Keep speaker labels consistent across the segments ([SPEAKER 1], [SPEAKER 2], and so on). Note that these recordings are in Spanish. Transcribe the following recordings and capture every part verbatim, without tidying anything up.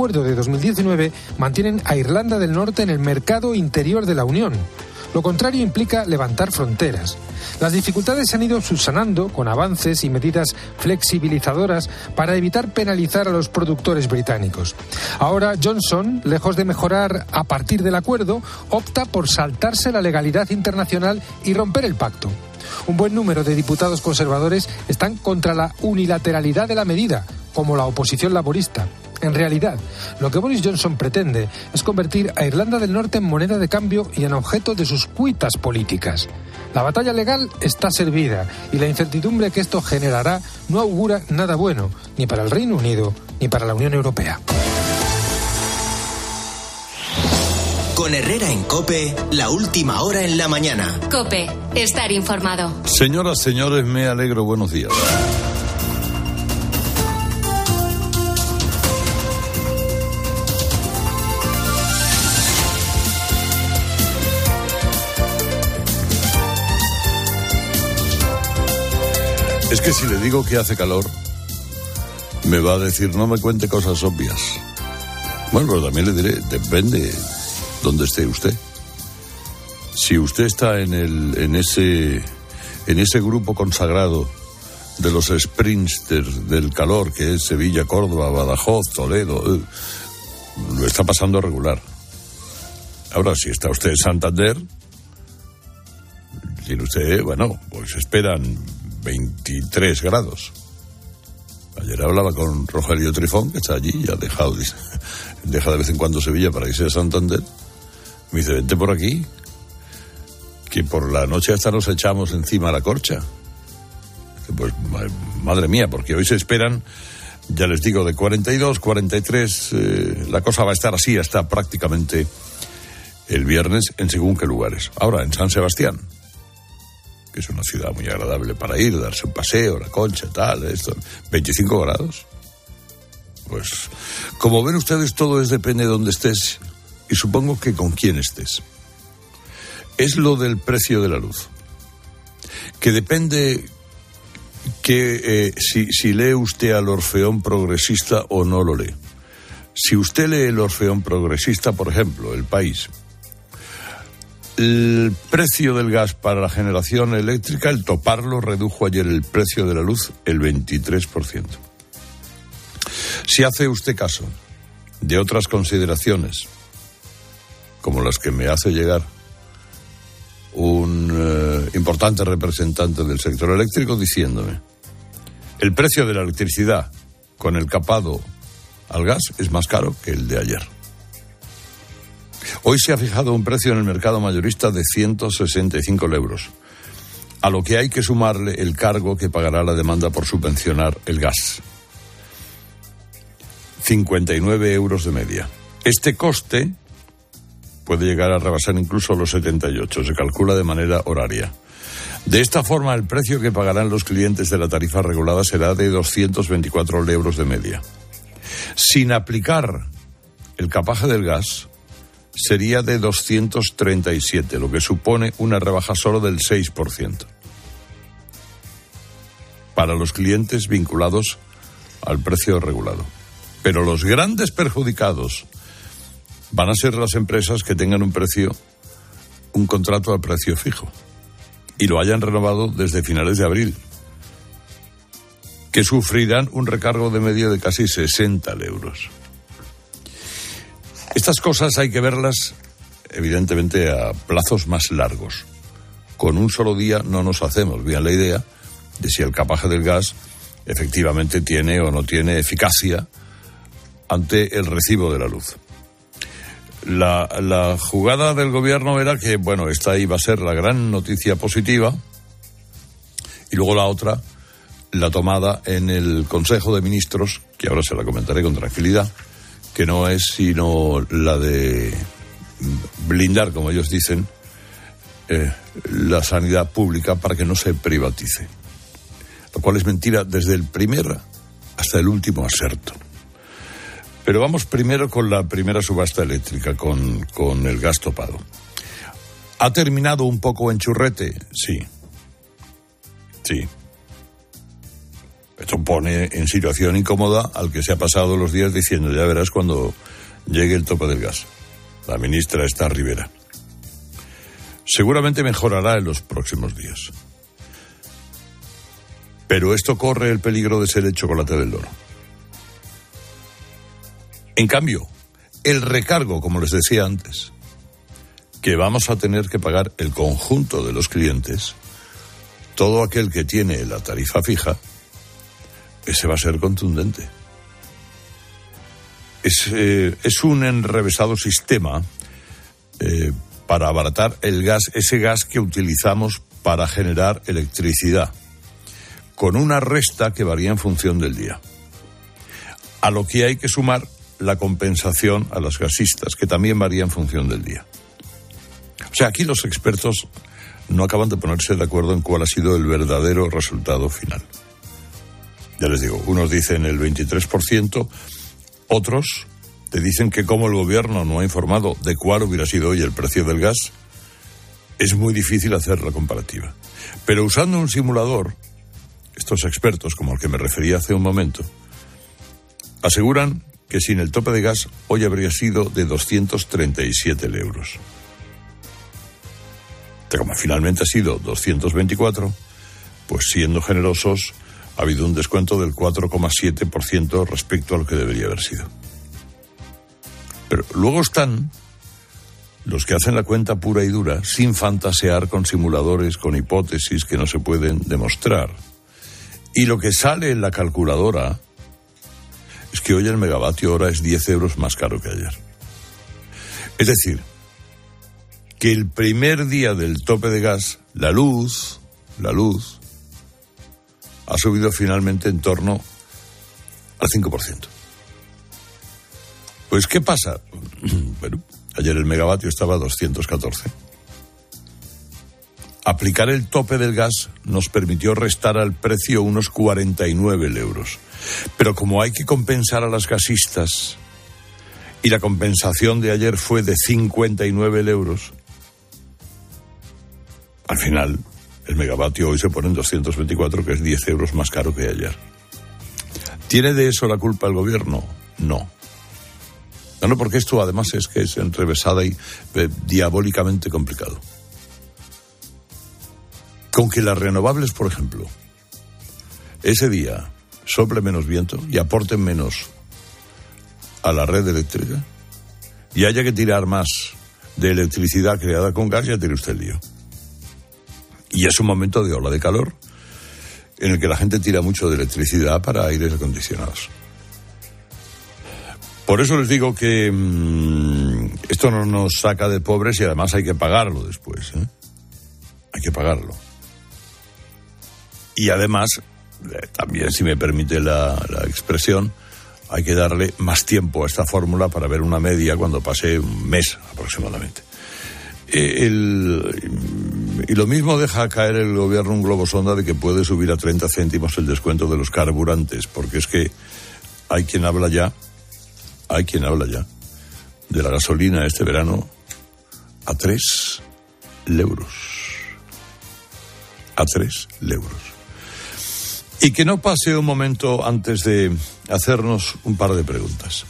[SPEAKER 1] acuerdo de dos mil diecinueve mantienen a Irlanda del Norte en el mercado interior de la Unión. Lo contrario implica levantar fronteras. Las dificultades se han ido subsanando con avances y medidas flexibilizadoras para evitar penalizar a los productores británicos. Ahora Johnson, lejos de mejorar a partir del acuerdo, opta por saltarse la legalidad internacional y romper el pacto. Un buen número de diputados conservadores están contra la unilateralidad de la medida, como la oposición laborista. En realidad, lo que Boris Johnson pretende es convertir a Irlanda del Norte en moneda de cambio y en objeto de sus cuitas políticas. La batalla legal está servida y la incertidumbre que esto generará no augura nada bueno, ni para el Reino Unido ni para la Unión Europea.
[SPEAKER 2] Con Herrera en COPE, la última hora en la mañana.
[SPEAKER 3] COPE, estar informado.
[SPEAKER 4] Señoras, señores, me alegro. Buenos días. Es que si le digo que hace calor, me va a decir, no me cuente cosas obvias. Bueno, pero también le diré, depende donde esté usted. Si usted está en el en ese en ese grupo consagrado de los sprints del, del calor, que es Sevilla, Córdoba, Badajoz, Toledo, eh, lo está pasando regular. Ahora, si está usted en Santander, tiene usted, bueno, pues esperan veintitrés grados. Ayer hablaba con Rogelio Trifón, que está allí y ha dejado, dice, deja de vez en cuando Sevilla para irse a Santander. Me dice, vente por aquí, que por la noche hasta nos echamos encima la corcha. Pues madre mía, porque hoy se esperan, ya les digo, de cuarenta y dos, cuarenta y tres, eh, la cosa va a estar así hasta prácticamente el viernes en según qué lugares. Ahora, en San Sebastián, que es una ciudad muy agradable para ir, darse un paseo, la Concha, tal, esto, veinticinco grados. Pues, como ven ustedes, todo es depende de dónde estés y supongo que con quién estés. Es lo del precio de la luz, que depende que eh, si, si lee usted al Orfeón Progresista o no lo lee. Si usted lee el Orfeón Progresista, por ejemplo, El País, el precio del gas para la generación eléctrica, el toparlo, redujo ayer el precio de la luz el veintitrés por ciento. Si hace usted caso de otras consideraciones, como las que me hace llegar un eh, importante representante del sector eléctrico diciéndome, el precio de la electricidad con el capado al gas es más caro que el de ayer. Hoy se ha fijado un precio en el mercado mayorista de ciento sesenta y cinco euros, a lo que hay que sumarle el cargo que pagará la demanda por subvencionar el gas. cincuenta y nueve euros de media. Este coste puede llegar a rebasar incluso los setenta y ocho, se calcula de manera horaria. De esta forma, el precio que pagarán los clientes de la tarifa regulada será de doscientos veinticuatro euros de media. Sin aplicar el capaje del gas, sería de doscientos treinta y siete, lo que supone una rebaja solo del seis por ciento. Para los clientes vinculados al precio regulado. Pero los grandes perjudicados van a ser las empresas que tengan un precio, un contrato a precio fijo, y lo hayan renovado desde finales de abril, que sufrirán un recargo de media de casi sesenta euros. Estas cosas hay que verlas, evidentemente, a plazos más largos. Con un solo día no nos hacemos bien la idea de si el capaje del gas efectivamente tiene o no tiene eficacia ante el recibo de la luz. La, la jugada del gobierno era que, bueno, esta iba a ser la gran noticia positiva y luego la otra, la tomada en el Consejo de Ministros, que ahora se la comentaré con tranquilidad, que no es sino la de blindar, como ellos dicen, eh, la sanidad pública para que no se privatice. Lo cual es mentira desde el primer hasta el último aserto. Pero vamos primero con la primera subasta eléctrica, con, con el gas topado. ¿Ha terminado un poco en churrete? Sí. Sí. Esto pone en situación incómoda al que se ha pasado los días diciendo, ya verás cuando llegue el tope del gas. La ministra está Rivera. Seguramente mejorará en los próximos días. Pero esto corre el peligro de ser el chocolate del loro. En cambio, el recargo, como les decía antes, que vamos a tener que pagar el conjunto de los clientes, todo aquel que tiene la tarifa fija, ese va a ser contundente. Es, eh, es un enrevesado sistema eh, para abaratar el gas, ese gas que utilizamos para generar electricidad, con una resta que varía en función del día. A lo que hay que sumar la compensación a las gasistas, que también varía en función del día. O sea, aquí los expertos no acaban de ponerse de acuerdo en cuál ha sido el verdadero resultado final. Ya les digo, unos dicen el veintitrés por ciento, otros te dicen que como el gobierno no ha informado de cuál hubiera sido hoy el precio del gas, es muy difícil hacer la comparativa. Pero usando un simulador, estos expertos, como el que me refería hace un momento, aseguran que sin el tope de gas hoy habría sido de doscientos treinta y siete euros. Que como finalmente ha sido doscientos veinticuatro, pues siendo generosos, ha habido un descuento del cuatro coma siete por ciento respecto a lo que debería haber sido. Pero luego están los que hacen la cuenta pura y dura, sin fantasear con simuladores, con hipótesis que no se pueden demostrar. Y lo que sale en la calculadora es que hoy el megavatio hora es diez euros más caro que ayer. Es decir, que el primer día del tope de gas, la luz, la luz, ha subido finalmente en torno al cinco por ciento. Pues, ¿qué pasa? Bueno, ayer el megavatio estaba a doscientos catorce. Aplicar el tope del gas nos permitió restar al precio unos cuarenta y nueve euros. Pero como hay que compensar a las gasistas, y la compensación de ayer fue de cincuenta y nueve euros, al final el megavatio hoy se pone en doscientos veinticuatro, que es diez euros más caro que ayer. ¿Tiene de eso la culpa el gobierno? No. No, no, porque esto además es que es enrevesada y eh, diabólicamente complicado. Con que las renovables, por ejemplo, ese día sople menos viento y aporten menos a la red eléctrica y haya que tirar más de electricidad creada con gas, ya tiene usted el lío. Y es un momento de ola de calor en el que la gente tira mucho de electricidad para aires acondicionados. Por eso les digo que mmm, esto no nos saca de pobres y además hay que pagarlo después, ¿eh? Hay que pagarlo. Y además, eh, también, si me permite la, la expresión, hay que darle más tiempo a esta fórmula para ver una media cuando pase un mes aproximadamente. Eh, el, y lo mismo deja caer el gobierno un globo sonda de que puede subir a treinta céntimos el descuento de los carburantes, porque es que hay quien habla ya, hay quien habla ya de la gasolina este verano a tres euros. A tres euros. Y que no pase un momento antes de hacernos un par de preguntas.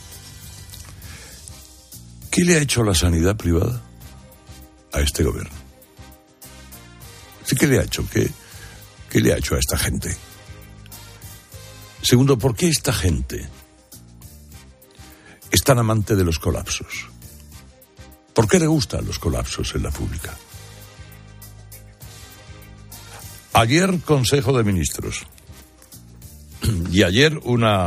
[SPEAKER 4] ¿Qué le ha hecho la sanidad privada a este gobierno? ¿Sí, qué le ha hecho? ¿Qué, qué le ha hecho a esta gente? Segundo, ¿por qué esta gente es tan amante de los colapsos? ¿Por qué le gustan los colapsos en la pública? Ayer Consejo de Ministros y ayer una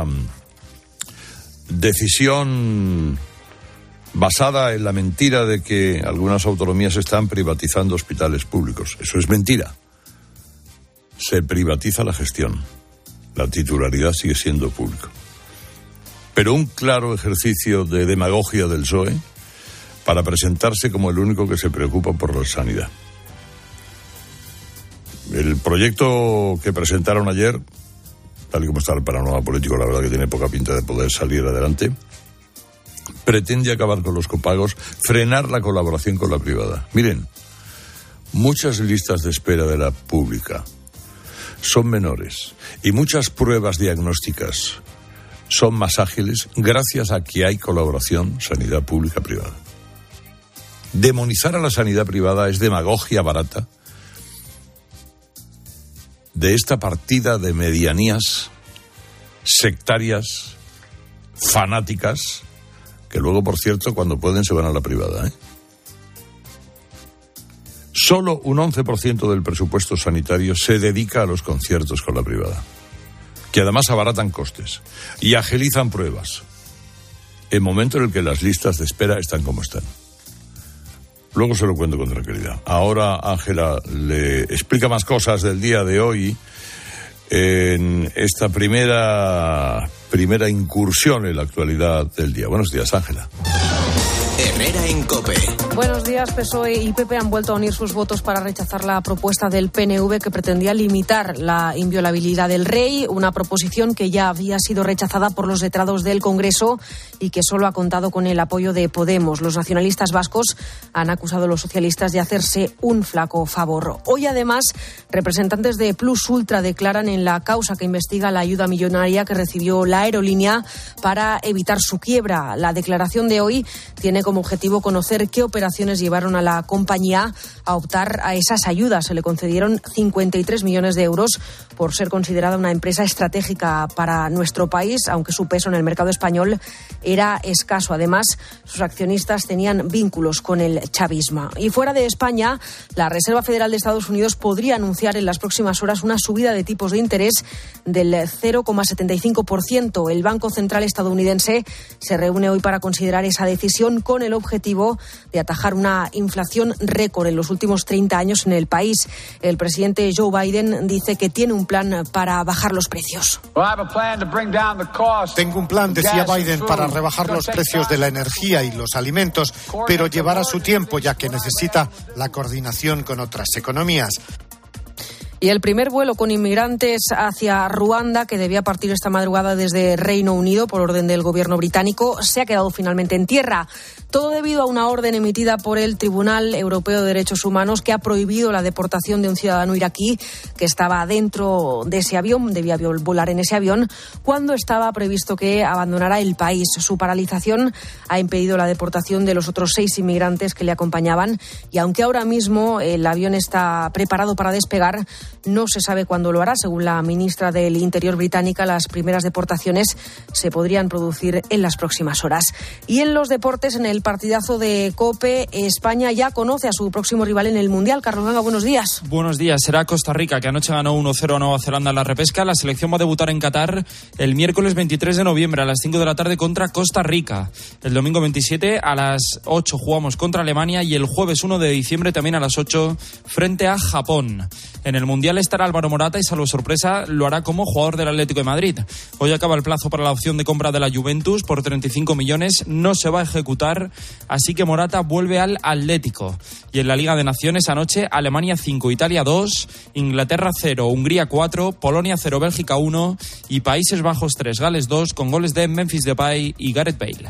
[SPEAKER 4] decisión basada en la mentira de que algunas autonomías están privatizando hospitales públicos. Eso es mentira. Se privatiza la gestión. La titularidad sigue siendo público. Pero un claro ejercicio de demagogia del P S O E para presentarse como el único que se preocupa por la sanidad. El proyecto que presentaron ayer, tal y como está el panorama político, la verdad que tiene poca pinta de poder salir adelante, pretende acabar con los copagos, frenar la colaboración con la privada. Miren, muchas listas de espera de la pública son menores y muchas pruebas diagnósticas son más ágiles gracias a que hay colaboración sanidad pública-privada. Demonizar a la sanidad privada es demagogia barata de esta partida de medianías sectarias, fanáticas, que luego, por cierto, cuando pueden se van a la privada, ¿eh? Solo un once por ciento del presupuesto sanitario se dedica a los conciertos con la privada, que además abaratan costes y agilizan pruebas en momento en el que las listas de espera están como están. Luego se lo cuento con tranquilidad. Ahora Ángela le explica más cosas del día de hoy en esta primera, primera incursión en la actualidad del día. Buenos días, Ángela.
[SPEAKER 2] Herrera en COPE.
[SPEAKER 5] Buenos días. P S O E y P P han vuelto a unir sus votos para rechazar la propuesta del P N V que pretendía limitar la inviolabilidad del rey, una proposición que ya había sido rechazada por los letrados del Congreso y que solo ha contado con el apoyo de Podemos. Los nacionalistas vascos han acusado a los socialistas de hacerse un flaco favor. Hoy, además, representantes de Plus Ultra declaran en la causa que investiga la ayuda millonaria que recibió la aerolínea para evitar su quiebra. La declaración de hoy tiene como objetivo conocer qué operaciones llevaron a la compañía a optar a esas ayudas. Se le concedieron cincuenta y tres millones de euros por ser considerada una empresa estratégica para nuestro país, aunque su peso en el mercado español era escaso. Además, sus accionistas tenían vínculos con el chavismo. Y fuera de España, la Reserva Federal de Estados Unidos podría anunciar en las próximas horas una subida de tipos de interés del cero coma setenta y cinco por ciento. El Banco Central estadounidense se reúne hoy para considerar esa decisión con el objetivo de atajar una inflación récord en los últimos treinta años en el país. El presidente Joe Biden dice que tiene un plan para bajar los precios.
[SPEAKER 6] Tengo un plan, decía Biden, para rebajar los precios de la energía y los alimentos, pero llevará su tiempo ya que necesita la coordinación con otras economías.
[SPEAKER 5] Y el primer vuelo con inmigrantes hacia Ruanda, que debía partir esta madrugada desde Reino Unido por orden del gobierno británico, se ha quedado finalmente en tierra. Todo debido a una orden emitida por el Tribunal Europeo de Derechos Humanos que ha prohibido la deportación de un ciudadano iraquí que estaba dentro de ese avión, debía volar en ese avión, cuando estaba previsto que abandonara el país. Su paralización ha impedido la deportación de los otros seis inmigrantes que le acompañaban y aunque ahora mismo el avión está preparado para despegar, no se sabe cuándo lo hará. Según la ministra del Interior británica, las primeras deportaciones se podrían producir en las próximas horas. Y en los deportes, en el partidazo de COPE, España ya conoce a su próximo rival en el Mundial. Carlos Ganga, buenos días.
[SPEAKER 7] Buenos días. Será Costa Rica, que anoche ganó uno cero a Nueva Zelanda en la repesca. La selección va a debutar en Qatar el miércoles veintitrés de noviembre a las cinco de la tarde contra Costa Rica. El domingo veintisiete a las ocho jugamos contra Alemania y el jueves uno de diciembre también a las ocho frente a Japón. En el Mundial estará Álvaro Morata y, salvo sorpresa, lo hará como jugador del Atlético de Madrid. Hoy acaba el plazo para la opción de compra de la Juventus por treinta y cinco millones. No se va a ejecutar, así que Morata vuelve al Atlético. Y en la Liga de Naciones anoche, Alemania cinco, Italia dos, Inglaterra cero, Hungría cuatro, Polonia cero, Bélgica uno y Países Bajos tres, Gales dos, con goles de Memphis Depay y Gareth Bale.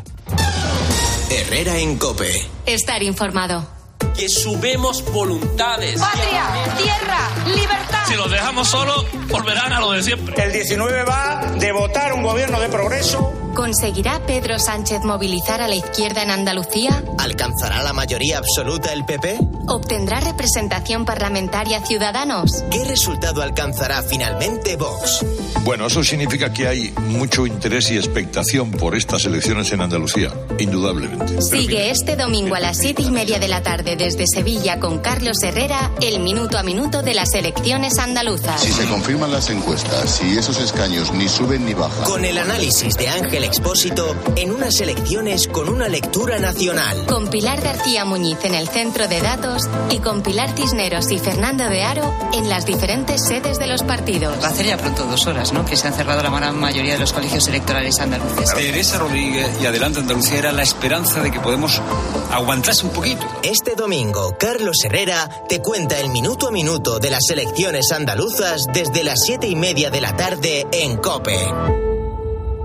[SPEAKER 2] Herrera en COPE.
[SPEAKER 3] Estar informado.
[SPEAKER 8] Que sumemos voluntades.
[SPEAKER 9] Patria, tierra, libertad.
[SPEAKER 8] Si los dejamos solos, volverán a lo de siempre.
[SPEAKER 10] El diecinueve va de votar un gobierno de progreso.
[SPEAKER 3] ¿Conseguirá Pedro Sánchez movilizar a la izquierda en Andalucía?
[SPEAKER 2] ¿Alcanzará la mayoría absoluta el P P?
[SPEAKER 3] ¿Obtendrá representación parlamentaria Ciudadanos?
[SPEAKER 2] ¿Qué resultado alcanzará finalmente Vox?
[SPEAKER 4] Bueno, eso significa que hay mucho interés y expectación por estas elecciones en Andalucía, indudablemente.
[SPEAKER 3] Sigue este domingo a las siete y media de la tarde desde Sevilla con Carlos Herrera el minuto a minuto de las elecciones andaluzas.
[SPEAKER 11] Si se confirman las encuestas, si esos escaños ni suben ni bajan.
[SPEAKER 2] Con el análisis de Ángel Expósito en unas elecciones con una lectura nacional.
[SPEAKER 3] Con Pilar García Muñiz en el centro de datos y con Pilar Cisneros y Fernando de Haro en las diferentes sedes de los partidos.
[SPEAKER 12] Va a hacer ya pronto dos horas, ¿no?, que se han cerrado la gran mayoría de los colegios electorales andaluces.
[SPEAKER 13] Teresa Rodríguez y Adelante Andalucía era la esperanza de que podemos aguantarse un poquito.
[SPEAKER 2] Este domingo, Carlos Herrera te cuenta el minuto a minuto de las elecciones andaluzas desde las siete y media de la tarde en COPE.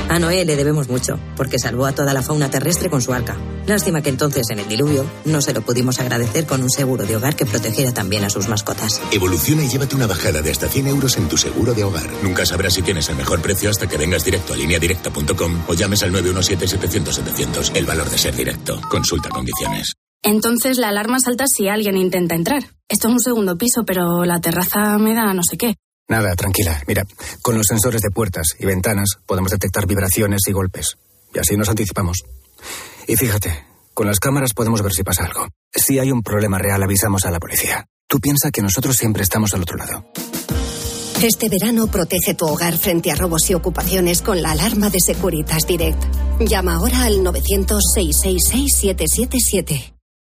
[SPEAKER 14] A Noé le debemos mucho, porque salvó a toda la fauna terrestre con su arca. Lástima que entonces, en el diluvio, no se lo pudimos agradecer con un seguro de hogar que protegiera también a sus mascotas.
[SPEAKER 15] Evoluciona y llévate una bajada de hasta cien euros en tu seguro de hogar. Nunca sabrás si tienes el mejor precio hasta que vengas directo a línea directa punto com o llames al nueve uno siete, setecientos, setecientos. El valor de ser directo. Consulta condiciones.
[SPEAKER 16] Entonces la alarma salta si alguien intenta entrar. Esto es un segundo piso, pero la terraza me da no sé qué.
[SPEAKER 17] Nada, tranquila. Mira, con los sensores de puertas y ventanas podemos detectar vibraciones y golpes. Y así nos anticipamos. Y fíjate, con las cámaras podemos ver si pasa algo. Si hay un problema real, avisamos a la policía. Tú piensa que nosotros siempre estamos al otro lado.
[SPEAKER 18] Este verano protege tu hogar frente a robos y ocupaciones con la alarma de Securitas Direct. Llama ahora al novecientos, seiscientos sesenta y seis, siete siete siete.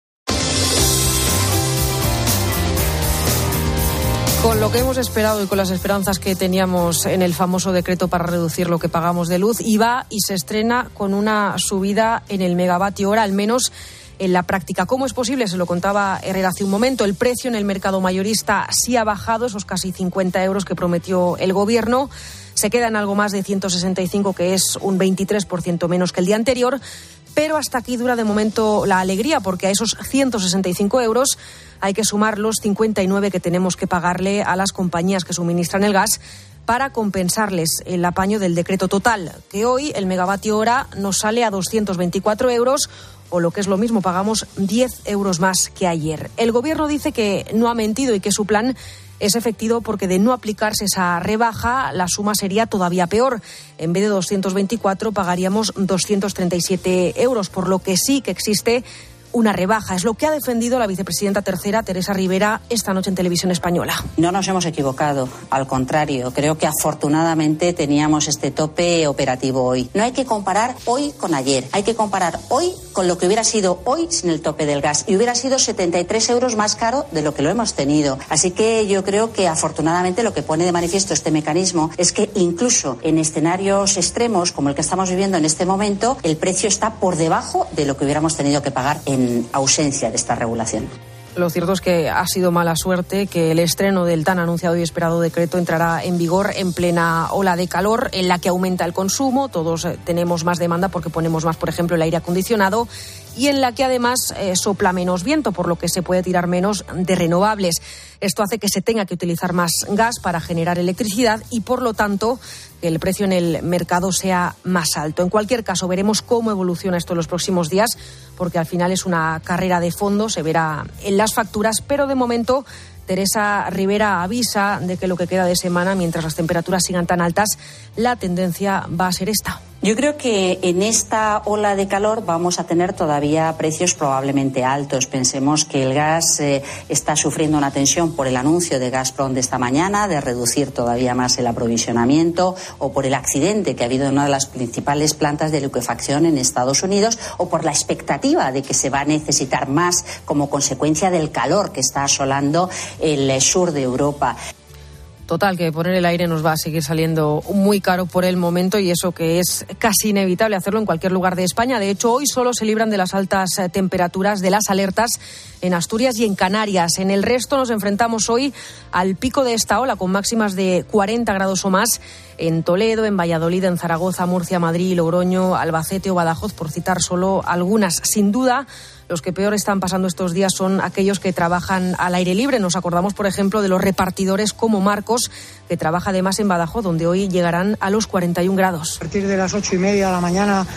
[SPEAKER 5] Con lo que hemos esperado y con las esperanzas que teníamos en el famoso decreto para reducir lo que pagamos de luz, y va y se estrena con una subida en el megavatio hora, al menos en la práctica. ¿Cómo es posible? Se lo contaba Herrera hace un momento. El precio en el mercado mayorista sí ha bajado, esos casi cincuenta euros que prometió el gobierno. Se queda en algo más de ciento sesenta y cinco, que es un veintitrés por ciento menos que el día anterior. Pero hasta aquí dura de momento la alegría, porque a esos ciento sesenta y cinco euros hay que sumar los cincuenta y nueve que tenemos que pagarle a las compañías que suministran el gas para compensarles el apaño del decreto total, que hoy el megavatio hora nos sale a doscientos veinticuatro euros, o lo que es lo mismo, pagamos diez euros más que ayer. El gobierno dice que no ha mentido y que su plan es efectivo, porque de no aplicarse esa rebaja, la suma sería todavía peor. En vez de doscientos veinticuatro, pagaríamos doscientos treinta y siete euros, por lo que sí que existe una rebaja. Es lo que ha defendido la vicepresidenta tercera, Teresa Rivera, esta noche en Televisión Española.
[SPEAKER 19] No nos hemos equivocado, al contrario, creo que afortunadamente teníamos este tope operativo hoy. No hay que comparar hoy con ayer, hay que comparar hoy con lo que hubiera sido hoy sin el tope del gas, y hubiera sido setenta y tres euros más caro de lo que lo hemos tenido. Así que yo creo que afortunadamente lo que pone de manifiesto este mecanismo es que incluso en escenarios extremos como el que estamos viviendo en este momento, el precio está por debajo de lo que hubiéramos tenido que pagar en en ausencia de esta regulación.
[SPEAKER 5] Lo cierto es que ha sido mala suerte que el estreno del tan anunciado y esperado decreto entrará en vigor en plena ola de calor, en la que aumenta el consumo. Todos tenemos más demanda porque ponemos más, por ejemplo, el aire acondicionado, y en la que además eh, sopla menos viento, por lo que se puede tirar menos de renovables. Esto hace que se tenga que utilizar más gas para generar electricidad y, por lo tanto, que el precio en el mercado sea más alto. En cualquier caso, veremos cómo evoluciona esto en los próximos días, porque al final es una carrera de fondo, se verá en las facturas, pero de momento Teresa Rivera avisa de que lo que queda de semana, mientras las temperaturas sigan tan altas, la tendencia va a ser esta.
[SPEAKER 19] Yo creo que en esta ola de calor vamos a tener todavía precios probablemente altos. Pensemos que el gas eh, está sufriendo una tensión por el anuncio de Gazprom de esta mañana de reducir todavía más el aprovisionamiento, o por el accidente que ha habido en una de las principales plantas de liquefacción en Estados Unidos, o por la expectativa de que se va a necesitar más como consecuencia del calor que está asolando el sur de Europa.
[SPEAKER 5] Total, que poner el aire nos va a seguir saliendo muy caro por el momento, y eso que es casi inevitable hacerlo en cualquier lugar de España. De hecho, hoy solo se libran de las altas temperaturas, de las alertas, en Asturias y en Canarias. En el resto nos enfrentamos hoy al pico de esta ola, con máximas de cuarenta grados o más en Toledo, en Valladolid, en Zaragoza, Murcia, Madrid, Logroño, Albacete o Badajoz, por citar solo algunas. Sin duda, los que peor están pasando estos días son aquellos que trabajan al aire libre. Nos acordamos, por ejemplo, de los repartidores como Marcos, que trabaja además en Badajoz, donde hoy llegarán a los cuarenta y un grados.
[SPEAKER 20] A partir de las ocho y media de la mañana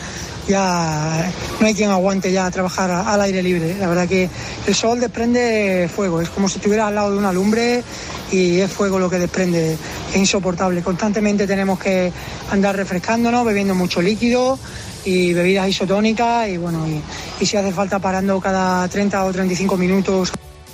[SPEAKER 20] ya no hay quien aguante ya trabajar al aire libre. La verdad que el sol desprende fuego, es como si estuvieras al lado de una lumbre, y es fuego lo que desprende, es insoportable. Constantemente tenemos que andar refrescándonos, bebiendo mucho líquido y bebidas isotónicas, y bueno, y, y si hace falta parando cada treinta o treinta y cinco minutos.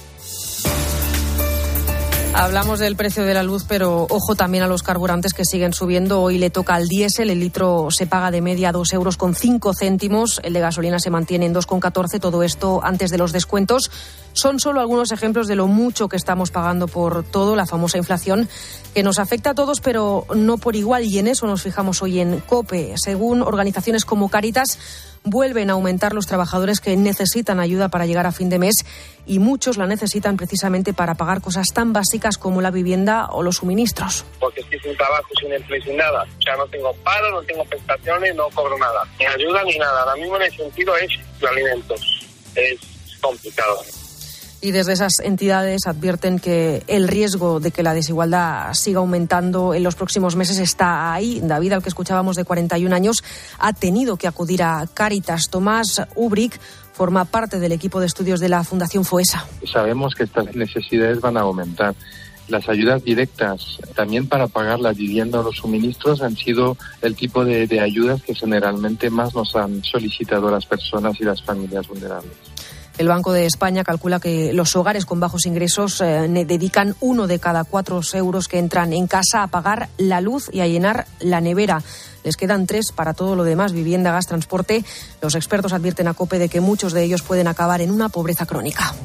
[SPEAKER 5] Hablamos del precio de la luz, pero ojo también a los carburantes, que siguen subiendo. Hoy le toca al diésel, el litro se paga de media dos euros con cinco céntimos, el de gasolina se mantiene en dos con catorce, todo esto antes de los descuentos. Son solo algunos ejemplos de lo mucho que estamos pagando por todo, la famosa inflación, que nos afecta a todos, pero no por igual, y en eso nos fijamos hoy en COPE. Según organizaciones como Cáritas, vuelven a aumentar los trabajadores que necesitan ayuda para llegar a fin de mes, y muchos la necesitan precisamente para pagar cosas tan básicas como la vivienda o los suministros.
[SPEAKER 21] Porque estoy sin trabajo, sin empleo, sin nada. O sea, no tengo paro, no tengo prestaciones, no cobro nada. Ni ayuda ni nada. Ahora mismo en el sentido es de alimentos. Es complicado.
[SPEAKER 5] Y desde esas entidades advierten que el riesgo de que la desigualdad siga aumentando en los próximos meses está ahí. David, al que escuchábamos, de cuarenta y un años, ha tenido que acudir a Cáritas. Tomás Ubric forma parte del equipo de estudios de la Fundación FOESA.
[SPEAKER 22] Sabemos que estas necesidades van a aumentar. Las ayudas directas, también para pagar la vivienda o los suministros, han sido el tipo de, de ayudas que generalmente más nos han solicitado las personas y las familias vulnerables.
[SPEAKER 5] El Banco de España calcula que los hogares con bajos ingresos eh, dedican uno de cada cuatro euros que entran en casa a pagar la luz y a llenar la nevera. Les quedan tres para todo lo demás: vivienda, gas, transporte. Los expertos advierten a COPE de que muchos de ellos pueden acabar en una pobreza crónica.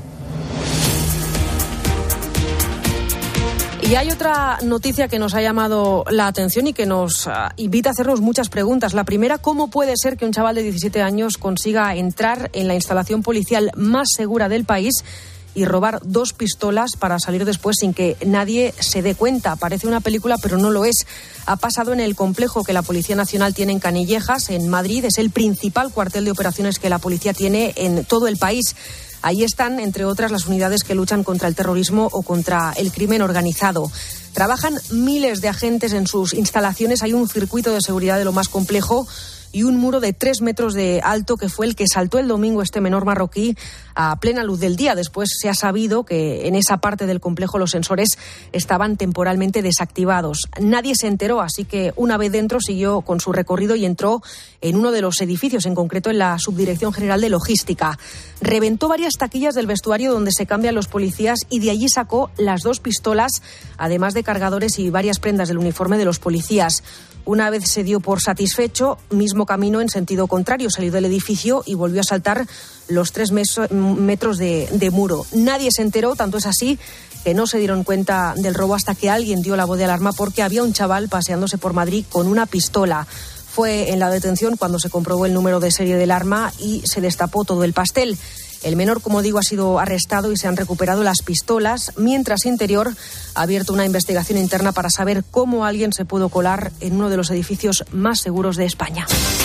[SPEAKER 5] Y hay otra noticia que nos ha llamado la atención y que nos uh, invita a hacernos muchas preguntas. La primera, ¿cómo puede ser que un chaval de diecisiete años consiga entrar en la instalación policial más segura del país y robar dos pistolas para salir después sin que nadie se dé cuenta? Parece una película, pero no lo es. Ha pasado en el complejo que la Policía Nacional tiene en Canillejas, en Madrid. Es el principal cuartel de operaciones que la policía tiene en todo el país. Ahí están, entre otras, las unidades que luchan contra el terrorismo o contra el crimen organizado. Trabajan miles de agentes en sus instalaciones. Hay un circuito de seguridad de lo más complejo y un muro de tres metros de alto que fue el que saltó el domingo este menor marroquí a plena luz del día. Después se ha sabido que en esa parte del complejo los sensores estaban temporalmente desactivados. Nadie se enteró, así que una vez dentro siguió con su recorrido y entró en uno de los edificios, en concreto en la Subdirección General de Logística. Reventó varias taquillas del vestuario donde se cambian los policías y de allí sacó las dos pistolas, además de cargadores y varias prendas del uniforme de los policías. Una vez se dio por satisfecho, mismo camino en sentido contrario, salió del edificio y volvió a saltar los tres metros de, de muro. Nadie se enteró, tanto es así que no se dieron cuenta del robo hasta que alguien dio la voz de alarma porque había un chaval paseándose por Madrid con una pistola. Fue en la detención cuando se comprobó el número de serie del arma y se destapó todo el pastel. El menor, como digo, ha sido arrestado y se han recuperado las pistolas, mientras Interior ha abierto una investigación interna para saber cómo alguien se pudo colar en uno de los edificios más seguros de España.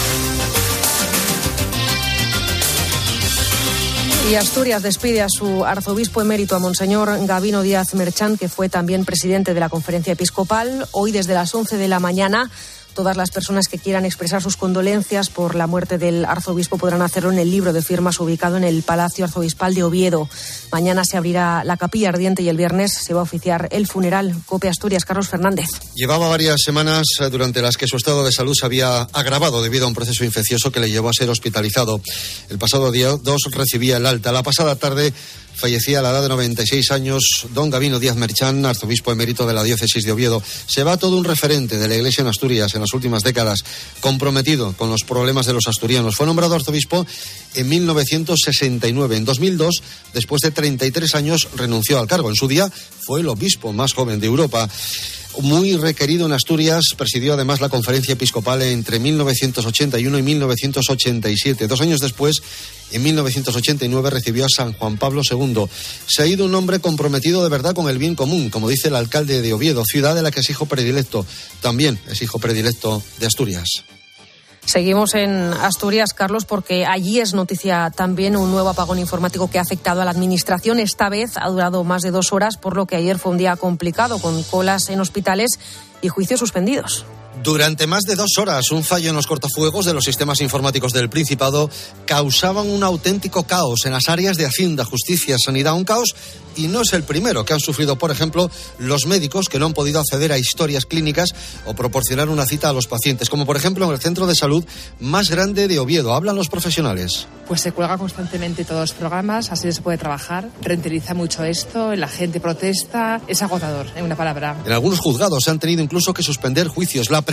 [SPEAKER 5] Y Asturias despide a su arzobispo emérito, a Monseñor Gabino Díaz Merchán, que fue también presidente de la Conferencia Episcopal. Hoy, desde las once de la mañana, todas las personas que quieran expresar sus condolencias por la muerte del arzobispo podrán hacerlo en el libro de firmas ubicado en el Palacio Arzobispal de Oviedo. Mañana se abrirá la capilla ardiente y el viernes se va a oficiar el funeral. COPE Asturias, Carlos Fernández.
[SPEAKER 23] Llevaba varias semanas durante las que su estado de salud se había agravado debido a un proceso infeccioso que le llevó a ser hospitalizado. El pasado día dos recibía el alta. La pasada tarde fallecía a la edad de noventa y seis años don Gabino Díaz Merchán, arzobispo emérito de la diócesis de Oviedo. Se va todo un referente de la Iglesia en Asturias en las últimas décadas, comprometido con los problemas de los asturianos. Fue nombrado arzobispo en mil novecientos sesenta y nueve. En dos mil dos, después de treinta y tres años, renunció al cargo. En su día fue el obispo más joven de Europa. Muy requerido en Asturias, presidió además la conferencia episcopal entre mil novecientos ochenta y uno y mil novecientos ochenta y siete. Dos años después, en mil novecientos ochenta y nueve, recibió a San Juan Pablo segundo. Se ha ido un hombre comprometido de verdad con el bien común, como dice el alcalde de Oviedo, ciudad de la que es hijo predilecto. También es hijo predilecto de Asturias.
[SPEAKER 5] Seguimos en Asturias, Carlos, porque allí es noticia también un nuevo apagón informático que ha afectado a la administración. Esta vez ha durado más de dos horas, por lo que ayer fue un día complicado, con colas en hospitales y juicios suspendidos.
[SPEAKER 23] Durante más de dos horas, un fallo en los cortafuegos de los sistemas informáticos del Principado causaban un auténtico caos en las áreas de Hacienda, Justicia, Sanidad. Un caos, y no es el primero que han sufrido, por ejemplo, los médicos que no han podido acceder a historias clínicas o proporcionar una cita a los pacientes, como por ejemplo en el centro de salud más grande de Oviedo. Hablan los profesionales.
[SPEAKER 24] Pues se cuelgan constantemente todos los programas, así no se puede trabajar. Rentiliza mucho esto, la gente protesta, es agotador, en una palabra.
[SPEAKER 23] En algunos juzgados se han tenido incluso que suspender juicios. La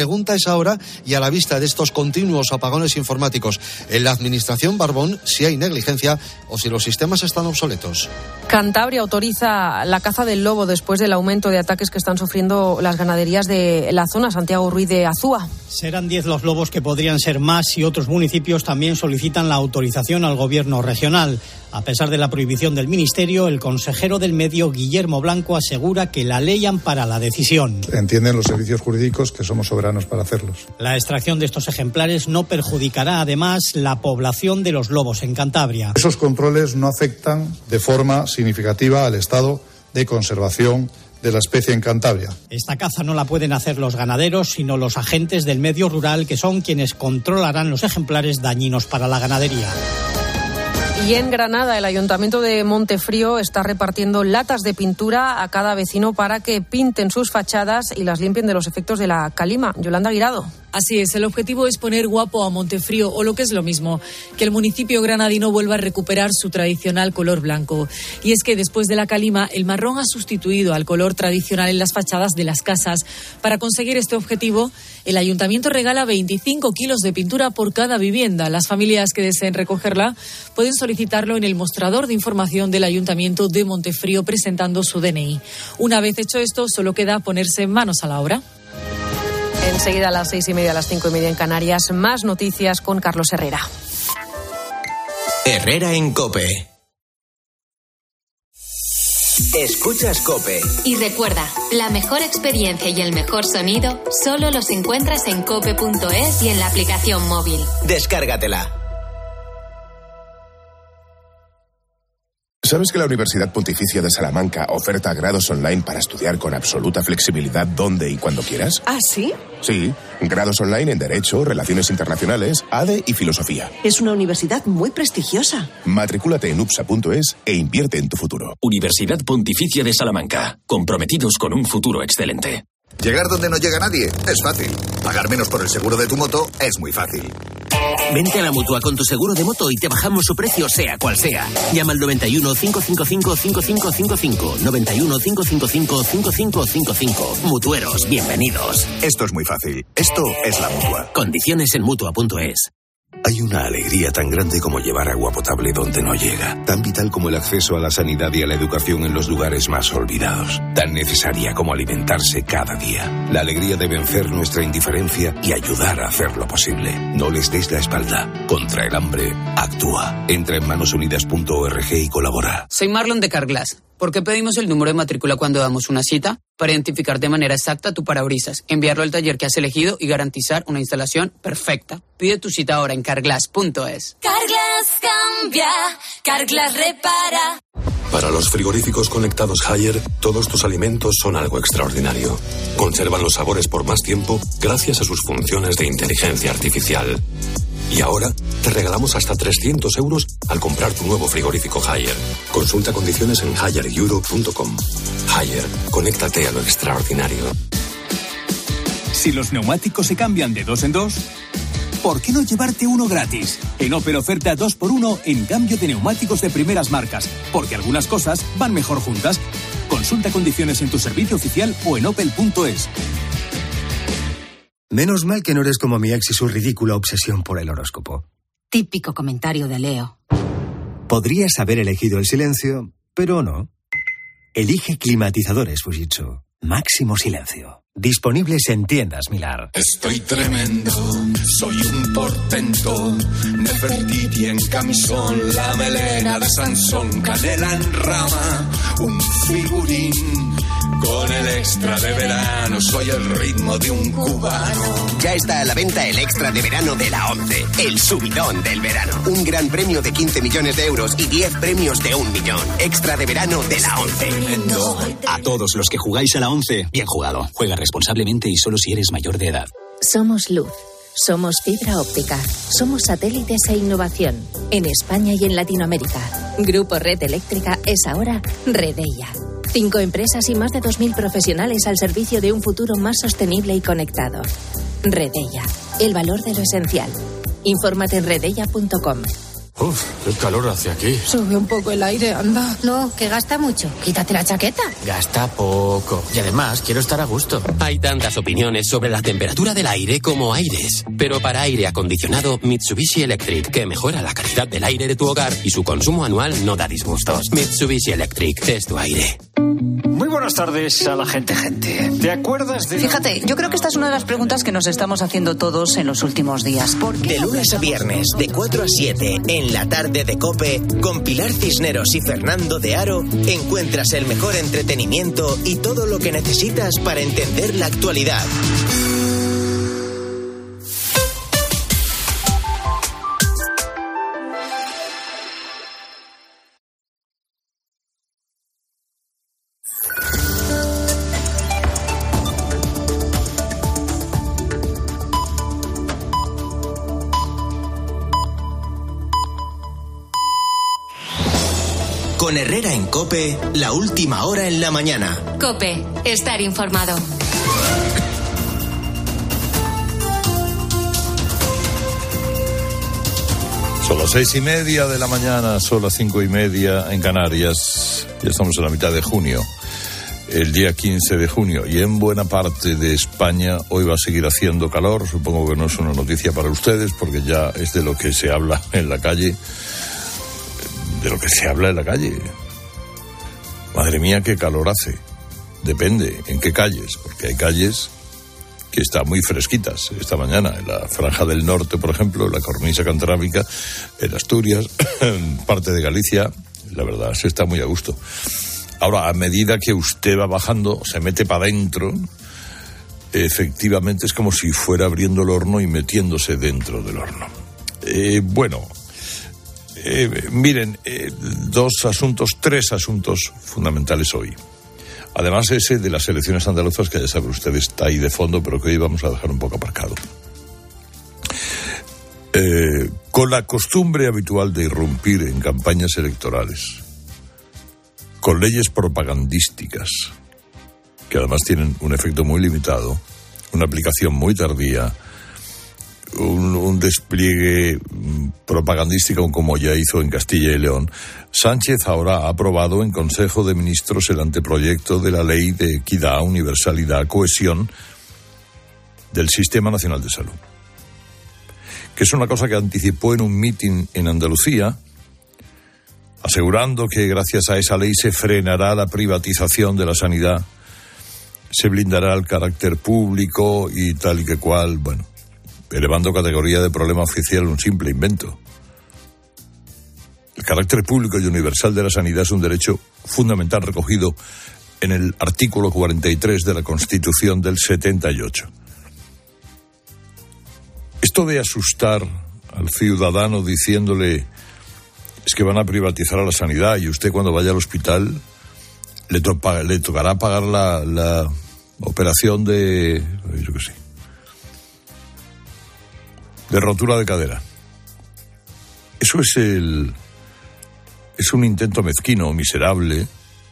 [SPEAKER 23] pregunta es ahora, y a la vista de estos continuos apagones informáticos en la administración Barbón, si hay negligencia o si los sistemas están obsoletos.
[SPEAKER 5] Cantabria autoriza la caza del lobo después del aumento de ataques que están sufriendo las ganaderías de la zona. Santiago Ruiz de Azúa.
[SPEAKER 1] Serán diez los lobos, que podrían ser más, y otros municipios también solicitan la autorización al gobierno regional. A pesar de la prohibición del Ministerio, el consejero del Medio, Guillermo Blanco, asegura que la ley ampara la decisión.
[SPEAKER 6] Entienden los servicios jurídicos que somos soberanos para hacerlos.
[SPEAKER 1] La extracción de estos ejemplares no perjudicará, además, la población de los lobos en Cantabria.
[SPEAKER 6] Esos controles no afectan de forma significativa al estado de conservación de la especie en Cantabria.
[SPEAKER 1] Esta caza no la pueden hacer los ganaderos, sino los agentes del medio rural, que son quienes controlarán los ejemplares dañinos para la ganadería.
[SPEAKER 5] Y en Granada, el Ayuntamiento de Montefrío está repartiendo latas de pintura a cada vecino para que pinten sus fachadas y las limpien de los efectos de la calima. Yolanda Guirado.
[SPEAKER 7] Así es, el objetivo es poner guapo a Montefrío, o lo que es lo mismo, que el municipio granadino vuelva a recuperar su tradicional color blanco. Y es que después de la calima, el marrón ha sustituido al color tradicional en las fachadas de las casas. Para conseguir este objetivo, el ayuntamiento regala veinticinco kilos de pintura por cada vivienda. Las familias que deseen recogerla pueden solicitarlo en el mostrador de información del Ayuntamiento de Montefrío presentando su D N I. Una vez hecho esto, solo queda ponerse manos a la obra.
[SPEAKER 5] Enseguida a las seis y media, a las cinco y media en Canarias, más noticias con Carlos Herrera.
[SPEAKER 2] Herrera en COPE. Escuchas COPE.
[SPEAKER 3] Y recuerda, la mejor experiencia y el mejor sonido solo los encuentras en cope punto es y en la aplicación móvil.
[SPEAKER 2] Descárgatela.
[SPEAKER 9] ¿Sabes que la Universidad Pontificia de Salamanca oferta grados online para estudiar con absoluta flexibilidad donde y cuando quieras?
[SPEAKER 25] ¿Ah, sí?
[SPEAKER 9] Sí, grados online en Derecho, Relaciones Internacionales, A D E y Filosofía.
[SPEAKER 25] Es una universidad muy prestigiosa.
[SPEAKER 9] Matricúlate en upsa punto es e invierte en tu futuro.
[SPEAKER 26] Universidad Pontificia de Salamanca, comprometidos con un futuro excelente.
[SPEAKER 27] Llegar donde no llega nadie es fácil. Pagar menos por el seguro de tu moto es muy fácil.
[SPEAKER 28] Vente a la Mutua con tu seguro de moto y te bajamos su precio sea cual sea. Llama al noventa y uno, cinco cinco cinco, cinco cinco cinco cinco. noventa y uno, cinco cinco cinco, cinco cinco cinco cinco. Mutueros, bienvenidos.
[SPEAKER 27] Esto es muy fácil. Esto es la Mutua.
[SPEAKER 28] Condiciones en mutua punto es.
[SPEAKER 29] Hay una alegría tan grande como llevar agua potable donde no llega, tan vital como el acceso a la sanidad y a la educación en los lugares más olvidados, tan necesaria como alimentarse cada día. La alegría de vencer nuestra indiferencia y ayudar a hacerlo posible. No les des la espalda. Contra el hambre, actúa. Entra en manos unidas punto org y colabora.
[SPEAKER 30] Soy Marlon de Carglass. ¿Por qué pedimos el número de matrícula cuando damos una cita? Para identificar de manera exacta tu parabrisas, enviarlo al taller que has elegido y garantizar una instalación perfecta. Pide tu cita ahora en carglass punto es.
[SPEAKER 31] Carglass cambia, Carglass repara.
[SPEAKER 32] Para los frigoríficos conectados Haier, todos tus alimentos son algo extraordinario. Conservan los sabores por más tiempo gracias a sus funciones de inteligencia artificial. Y ahora te regalamos hasta trescientos euros al comprar tu nuevo frigorífico Haier. Consulta condiciones en haier euro punto com. Haier, conéctate a lo extraordinario.
[SPEAKER 33] Si los neumáticos se cambian de dos en dos, ¿por qué no llevarte uno gratis? En Opel oferta dos por uno en cambio de neumáticos de primeras marcas, porque algunas cosas van mejor juntas. Consulta condiciones en tu servicio oficial o en opel punto es.
[SPEAKER 34] Menos mal que no eres como mi ex y su ridícula obsesión por el horóscopo.
[SPEAKER 35] Típico comentario de Leo.
[SPEAKER 34] Podrías haber elegido el silencio, pero no. Elige climatizadores Fujitsu. Máximo silencio. Disponibles en tiendas Milar.
[SPEAKER 36] Estoy tremendo, soy un portento. Nefertiti en camisón, la melena de Sansón, canela en rama, un figurín. Con el extra de verano, soy el ritmo de un cubano.
[SPEAKER 2] Ya está a la venta el extra de verano de la ONCE, el subidón del verano. Un gran premio de quince millones de euros y diez premios de un millón. Extra de verano de la ONCE.
[SPEAKER 26] A todos los que jugáis a la ONCE, bien jugado. Juega responsablemente y solo si eres mayor de edad.
[SPEAKER 37] Somos luz. Somos fibra óptica. Somos satélites e innovación. En España y en Latinoamérica. Grupo Red Eléctrica es ahora Redella. Cinco empresas y más de dos mil profesionales al servicio de un futuro más sostenible y conectado. Redella, el valor de lo esencial. Infórmate en redella punto com.
[SPEAKER 4] Uf, qué calor hace aquí.
[SPEAKER 8] Sube un poco el aire, anda.
[SPEAKER 37] No, que gasta mucho. Quítate la chaqueta.
[SPEAKER 4] Gasta poco. Y además, quiero estar a gusto.
[SPEAKER 10] Hay tantas opiniones sobre la temperatura del aire como aires. Pero para aire acondicionado, Mitsubishi Electric, que mejora la calidad del aire de tu hogar y su consumo anual no da disgustos. Mitsubishi Electric es tu aire.
[SPEAKER 11] Muy buenas tardes a la gente, gente. ¿Te acuerdas de...?
[SPEAKER 12] Fíjate, yo creo que esta es una de las preguntas que nos estamos haciendo todos en los últimos días. ¿Por qué
[SPEAKER 13] de lunes a viernes, de cuatro a siete, en la tarde de COPE, con Pilar Cisneros y Fernando de Aro, encuentras el mejor entretenimiento y todo lo que necesitas para entender la actualidad. Con Herrera en COPE, la última hora en la mañana.
[SPEAKER 3] COPE, estar informado.
[SPEAKER 14] Son las seis y media de la mañana, son las cinco y media en Canarias. Ya estamos en la mitad de junio, el día quince de junio. Y en buena parte de España hoy va a seguir haciendo calor. Supongo que no es una noticia para ustedes, porque ya es de lo que se habla en la calle. De lo que se habla en la calle. Madre mía, qué calor hace. Depende en qué calles, porque hay calles que están muy fresquitas. Esta mañana, en la Franja del Norte, por ejemplo, en la cornisa cantábrica, en Asturias, en parte de Galicia, la verdad, se está muy a gusto. Ahora, a medida que usted va bajando, se mete para adentro, efectivamente es como si fuera abriendo el horno y metiéndose dentro del horno. Eh, bueno... Eh, miren, eh, dos asuntos, tres asuntos fundamentales hoy. Además ese de las elecciones andaluzas, que ya sabe usted está ahí de fondo, pero que hoy vamos a dejar un poco aparcado. Eh, con la costumbre habitual de irrumpir en campañas electorales, con leyes propagandísticas, que además tienen un efecto muy limitado, una aplicación muy tardía, Un, un despliegue propagandístico como ya hizo en Castilla y León, Sánchez ahora ha aprobado en Consejo de Ministros el anteproyecto de la Ley de Equidad, Universalidad, Cohesión del Sistema Nacional de Salud, que es una cosa que anticipó en un mitin en Andalucía, asegurando que gracias a esa ley se frenará la privatización de la sanidad, se blindará el carácter público y tal y que cual, bueno, elevando categoría de problema oficial un simple invento. El carácter público y universal de la sanidad es un derecho fundamental recogido en el artículo cuarenta y tres de la Constitución del setenta y ocho. Esto de asustar al ciudadano diciéndole es que van a privatizar a la sanidad y usted cuando vaya al hospital le, to- le tocará pagar la, la operación de... yo qué sé, de rotura de cadera. Eso es el es un intento mezquino, miserable,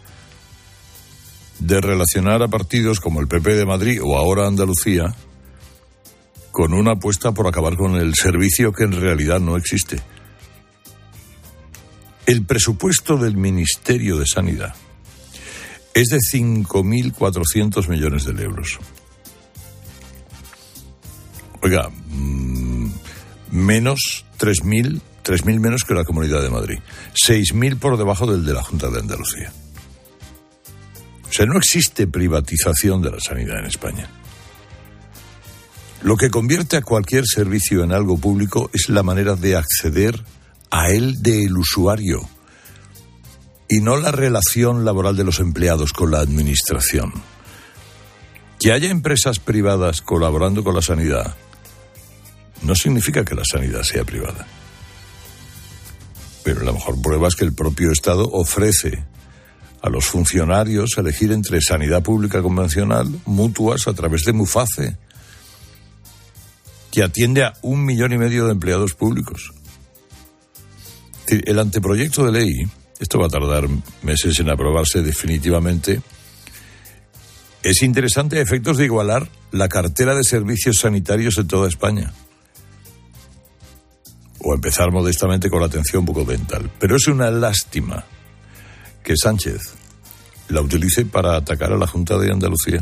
[SPEAKER 14] de relacionar a partidos como el P P de Madrid o ahora Andalucía con una apuesta por acabar con el servicio que en realidad no existe. El presupuesto del Ministerio de Sanidad es de cinco mil cuatrocientos millones de euros. Oiga, menos tres mil, tres mil menos que la Comunidad de Madrid, seis mil por debajo del de la Junta de Andalucía. O sea, no existe privatización de la sanidad en España. Lo que convierte a cualquier servicio en algo público es la manera de acceder a él del usuario y no la relación laboral de los empleados con la administración. Que haya empresas privadas colaborando con la sanidad no significa que la sanidad sea privada. Pero la mejor prueba es que el propio Estado ofrece a los funcionarios elegir entre sanidad pública convencional, mutuas a través de Muface, que atiende a un millón y medio de empleados públicos. El anteproyecto de ley, esto va a tardar meses en aprobarse definitivamente, es interesante a efectos de igualar la cartera de servicios sanitarios en toda España. o empezar modestamente con la atención bucodental. Pero es una lástima que Sánchez la utilice para atacar a la Junta de Andalucía.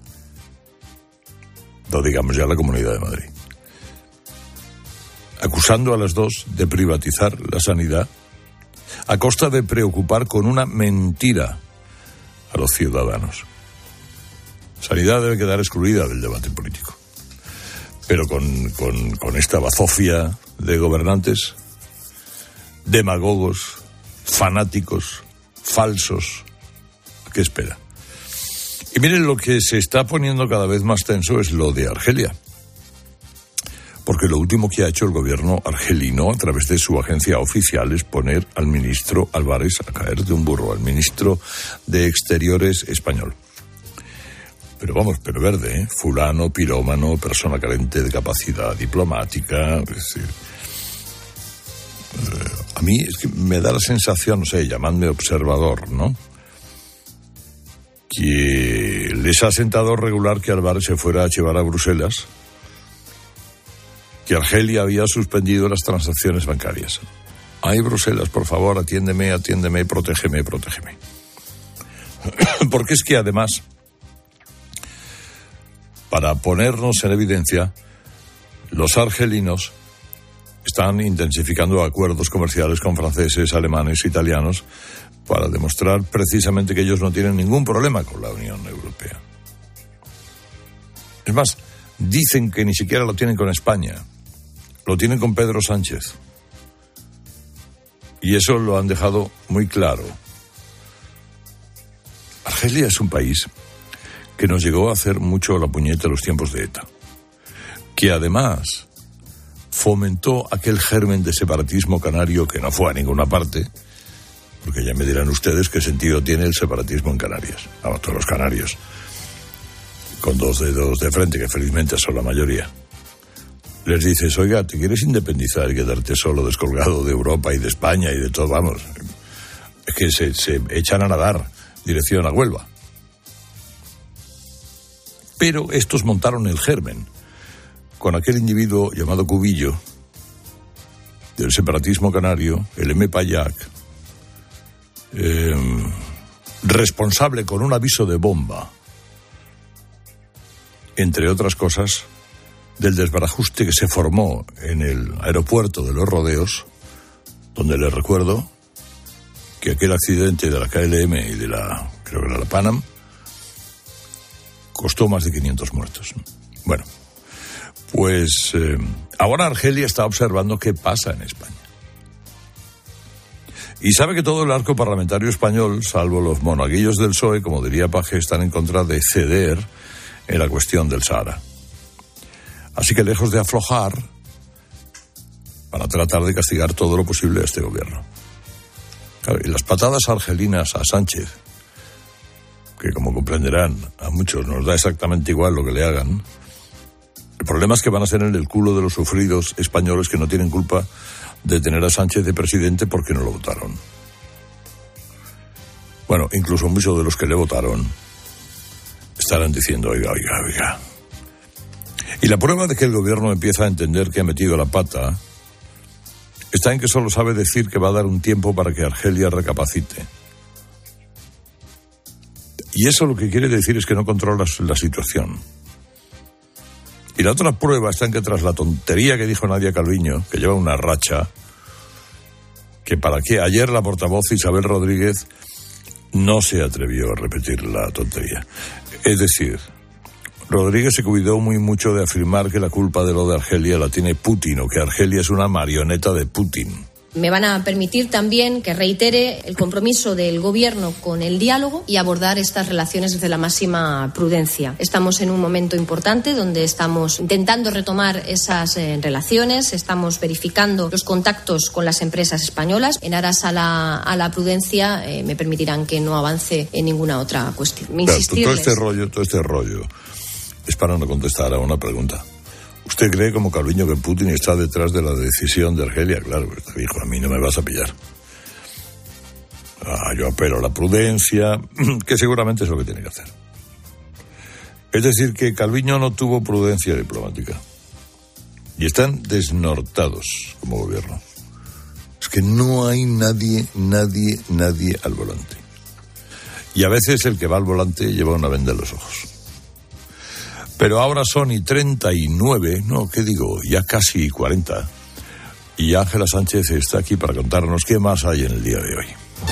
[SPEAKER 14] No digamos ya la Comunidad de Madrid. Acusando a las dos de privatizar la sanidad a costa de preocupar con una mentira a los ciudadanos. Sanidad debe quedar excluida del debate político. Pero con, con, con esta bazofia de gobernantes, demagogos, fanáticos, falsos, ¿qué espera? Y miren, lo que se está poniendo cada vez más tenso es lo de Argelia. Porque lo último que ha hecho el gobierno argelino a través de su agencia oficial es poner al ministro Álvarez a caer de un burro, al ministro de Exteriores español. Pero vamos, pero verde, ¿eh? Fulano, pirómano, persona carente de capacidad diplomática. Es decir, eh, a mí es que me da la sensación, no sé, llamadme observador, ¿no?, que les ha sentado regular que Álvarez se fuera a llevar a Bruselas, que Argelia había suspendido las transacciones bancarias. Ay, Bruselas, por favor, atiéndeme, atiéndeme, protégeme, protégeme. Porque es que además, para ponernos en evidencia, los argelinos están intensificando acuerdos comerciales con franceses, alemanes, italianos, para demostrar precisamente que ellos no tienen ningún problema con la Unión Europea. Es más, dicen que ni siquiera lo tienen con España, lo tienen con Pedro Sánchez. Y eso lo han dejado muy claro. Argelia es un país que nos llegó a hacer mucho la puñeta en los tiempos de ETA, que además fomentó aquel germen de separatismo canario que no fue a ninguna parte, porque ya me dirán ustedes qué sentido tiene el separatismo en Canarias. Vamos, todos los canarios, con dos dedos de frente, que felizmente son la mayoría. Les dices, oiga, ¿te quieres independizar y quedarte solo descolgado de Europa y de España y de todo? Vamos, es que se, se echan a nadar dirección a Huelva. Pero estos montaron el germen con aquel individuo llamado Cubillo, del separatismo canario, el M. Payac, eh, responsable con un aviso de bomba, entre otras cosas, del desbarajuste que se formó en el aeropuerto de Los Rodeos, donde les recuerdo que aquel accidente de la K L M y de la, creo que era la Panam, costó más de quinientos muertos. Bueno, pues eh, ahora Argelia está observando qué pasa en España. Y sabe que todo el arco parlamentario español, salvo los monaguillos del P S O E, como diría Paje, están en contra de ceder en la cuestión del Sahara. Así que lejos de aflojar, van a tratar de castigar todo lo posible a este gobierno. Claro, y las patadas argelinas a Sánchez, que como comprenderán, a muchos nos da exactamente igual lo que le hagan, el problema es que van a ser en el culo de los sufridos españoles que no tienen culpa de tener a Sánchez de presidente porque no lo votaron. Bueno, incluso muchos de los que le votaron estarán diciendo, oiga, oiga, oiga. Y la prueba de que el gobierno empieza a entender que ha metido la pata está en que solo sabe decir que va a dar un tiempo para que Argelia recapacite. Y eso lo que quiere decir es que no controla la situación. Y la otra prueba está en que tras la tontería que dijo Nadia Calviño, que lleva una racha, que para qué, ayer la portavoz Isabel Rodríguez no se atrevió a repetir la tontería. Es decir, Rodríguez se cuidó muy mucho de afirmar que la culpa de lo de Argelia la tiene Putin, o que Argelia es una marioneta de Putin.
[SPEAKER 1] Me van a permitir también que reitere el compromiso del Gobierno con el diálogo y abordar estas relaciones desde la máxima prudencia. Estamos en un momento importante donde estamos intentando retomar esas eh, relaciones, estamos verificando los contactos con las empresas españolas. En aras a la, a la prudencia eh, me permitirán que no avance en ninguna otra cuestión.
[SPEAKER 14] Claro, todo este rollo, todo este rollo es para no contestar a una pregunta. ¿Usted cree, como Calviño, que Putin está detrás de la decisión de Argelia? Claro, dijo, a mí no me vas a pillar. Ah, yo apelo a la prudencia, que seguramente es lo que tiene que hacer. Es decir, que Calviño no tuvo prudencia diplomática. Y están desnortados como gobierno. Es que no hay nadie, nadie, nadie al volante. Y a veces el que va al volante lleva una venda en los ojos. Pero ahora son y treinta y nueve, no, ¿qué digo? Ya casi cuarenta. Y Ángela Sánchez está aquí para contarnos qué más hay en el día de hoy.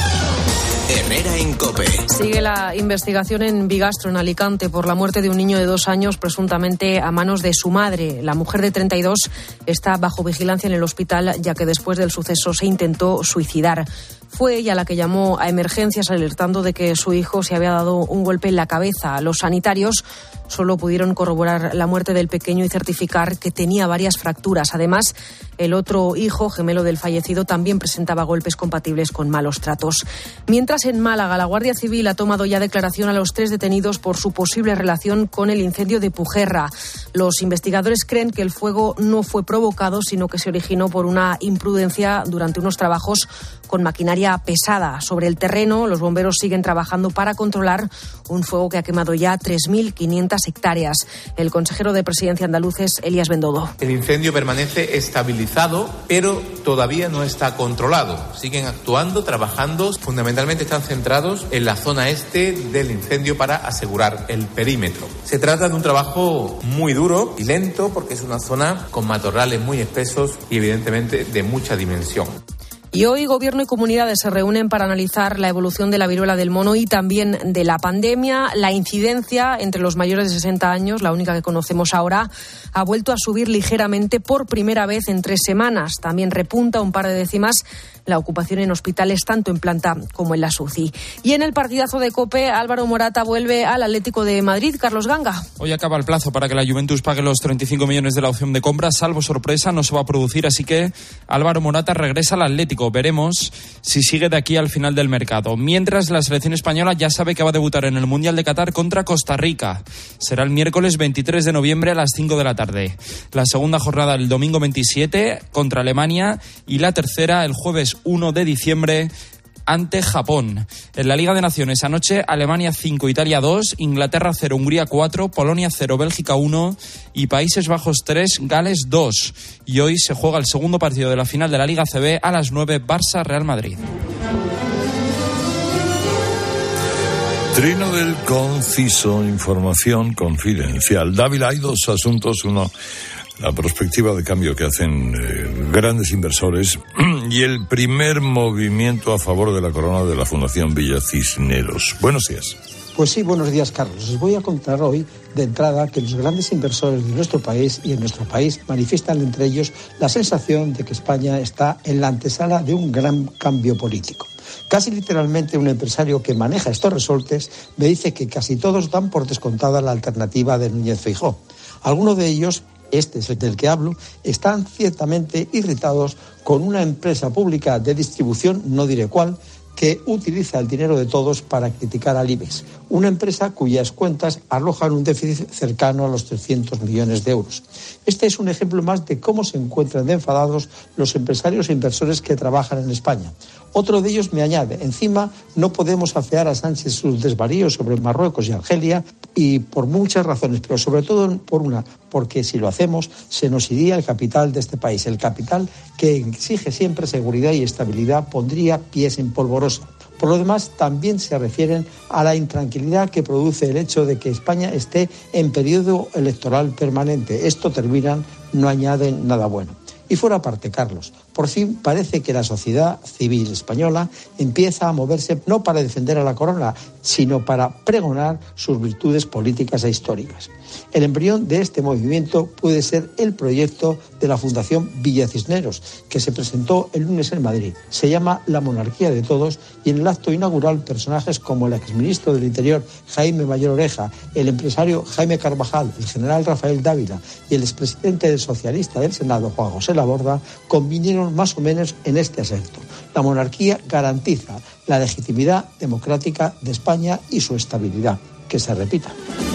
[SPEAKER 2] Herrera en COPE.
[SPEAKER 5] Sigue la investigación en Bigastro, en Alicante, por la muerte de un niño de dos años presuntamente a manos de su madre. La mujer de treinta y dos está bajo vigilancia en el hospital, ya que después del suceso se intentó suicidar. Fue ella la que llamó a emergencias alertando de que su hijo se había dado un golpe en la cabeza. Los sanitarios solo pudieron corroborar la muerte del pequeño y certificar que tenía varias fracturas. Además, el otro hijo, gemelo del fallecido, también presentaba golpes compatibles con malos tratos. Mientras, en Málaga, la Guardia Civil ha tomado ya declaración a los tres detenidos por su posible relación con el incendio de Pujerra. Los investigadores creen que el fuego no fue provocado, sino que se originó por una imprudencia durante unos trabajos con maquinaria pesada. Sobre el terreno, los bomberos siguen trabajando para controlar un fuego que ha quemado ya tres mil quinientas hectáreas. El consejero de Presidencia andaluz es Elías Bendodo.
[SPEAKER 6] El incendio permanece estabilizado, pero todavía no está controlado. Siguen actuando, trabajando. Fundamentalmente están centrados en la zona este del incendio para asegurar el perímetro. Se trata de un trabajo muy duro y lento porque es una zona con matorrales muy espesos y evidentemente de mucha dimensión.
[SPEAKER 5] Y hoy Gobierno y comunidades se reúnen para analizar la evolución de la viruela del mono y también de la pandemia. La incidencia entre los mayores de sesenta años, la única que conocemos ahora, ha vuelto a subir ligeramente por primera vez en tres semanas. También repunta un par de décimas la ocupación en hospitales, tanto en planta como en las U C I. Y en el partidazo de COPE, Álvaro Morata vuelve al Atlético de Madrid. Carlos Ganga.
[SPEAKER 7] Hoy acaba el plazo para que la Juventus pague los treinta y cinco millones de la opción de compra. Salvo sorpresa, no se va a producir, así que Álvaro Morata regresa al Atlético. Veremos si sigue de aquí al final del mercado. Mientras, la selección española ya sabe que va a debutar en el Mundial de Qatar contra Costa Rica. Será el miércoles veintitrés de noviembre a las cinco de la tarde. La segunda jornada el domingo veintisiete contra Alemania y la tercera el jueves uno de diciembre ante Japón. En la Liga de Naciones, anoche Alemania cinco, Italia dos, Inglaterra cero, Hungría cuatro, Polonia cero, Bélgica uno y Países Bajos tres, Gales dos. Y hoy se juega el segundo partido de la final de la Liga C B a las nueve, Barça-Real Madrid.
[SPEAKER 14] Trino del Conciso, información confidencial. Dávila, hay dos asuntos, uno, la perspectiva de cambio que hacen eh, grandes inversores y el primer movimiento a favor de la corona de la Fundación Villa Cisneros. Buenos días.
[SPEAKER 9] Pues sí, buenos días, Carlos. Os voy a contar hoy de entrada que los grandes inversores de nuestro país y en nuestro país manifiestan entre ellos la sensación de que España está en la antesala de un gran cambio político. Casi literalmente un empresario que maneja estos resortes me dice que casi todos dan por descontada la alternativa de Núñez Feijóo. Algunos de ellos, este es el del que hablo, están ciertamente irritados con una empresa pública de distribución, no diré cuál, que utiliza el dinero de todos para criticar al IBEX, una empresa cuyas cuentas arrojan un déficit cercano a los trescientos millones de euros. Este es un ejemplo más de cómo se encuentran de enfadados los empresarios e inversores que trabajan en España. Otro de ellos me añade, encima no podemos afear a Sánchez sus desvaríos sobre Marruecos y Argelia, y por muchas razones, pero sobre todo por una, porque si lo hacemos se nos iría el capital de este país, el capital que exige siempre seguridad y estabilidad, pondría pies en polvorosa. Por lo demás, también se refieren a la intranquilidad que produce el hecho de que España esté en periodo electoral permanente. Esto terminan, no añaden nada bueno. Y fuera parte, Carlos, por fin parece que la sociedad civil española empieza a moverse no para defender a la corona, sino para pregonar sus virtudes políticas e históricas. El embrión de este movimiento puede ser el proyecto de la Fundación Villa Cisneros, que se presentó el lunes en Madrid. Se llama La Monarquía de Todos y en el acto inaugural personajes como el exministro del Interior Jaime Mayor Oreja, el empresario Jaime Carvajal, el general Rafael Dávila y el expresidente del socialista del Senado Juan José Laborda convinieron más o menos en este aserto. La monarquía garantiza la legitimidad democrática de España y su estabilidad. Que se repita.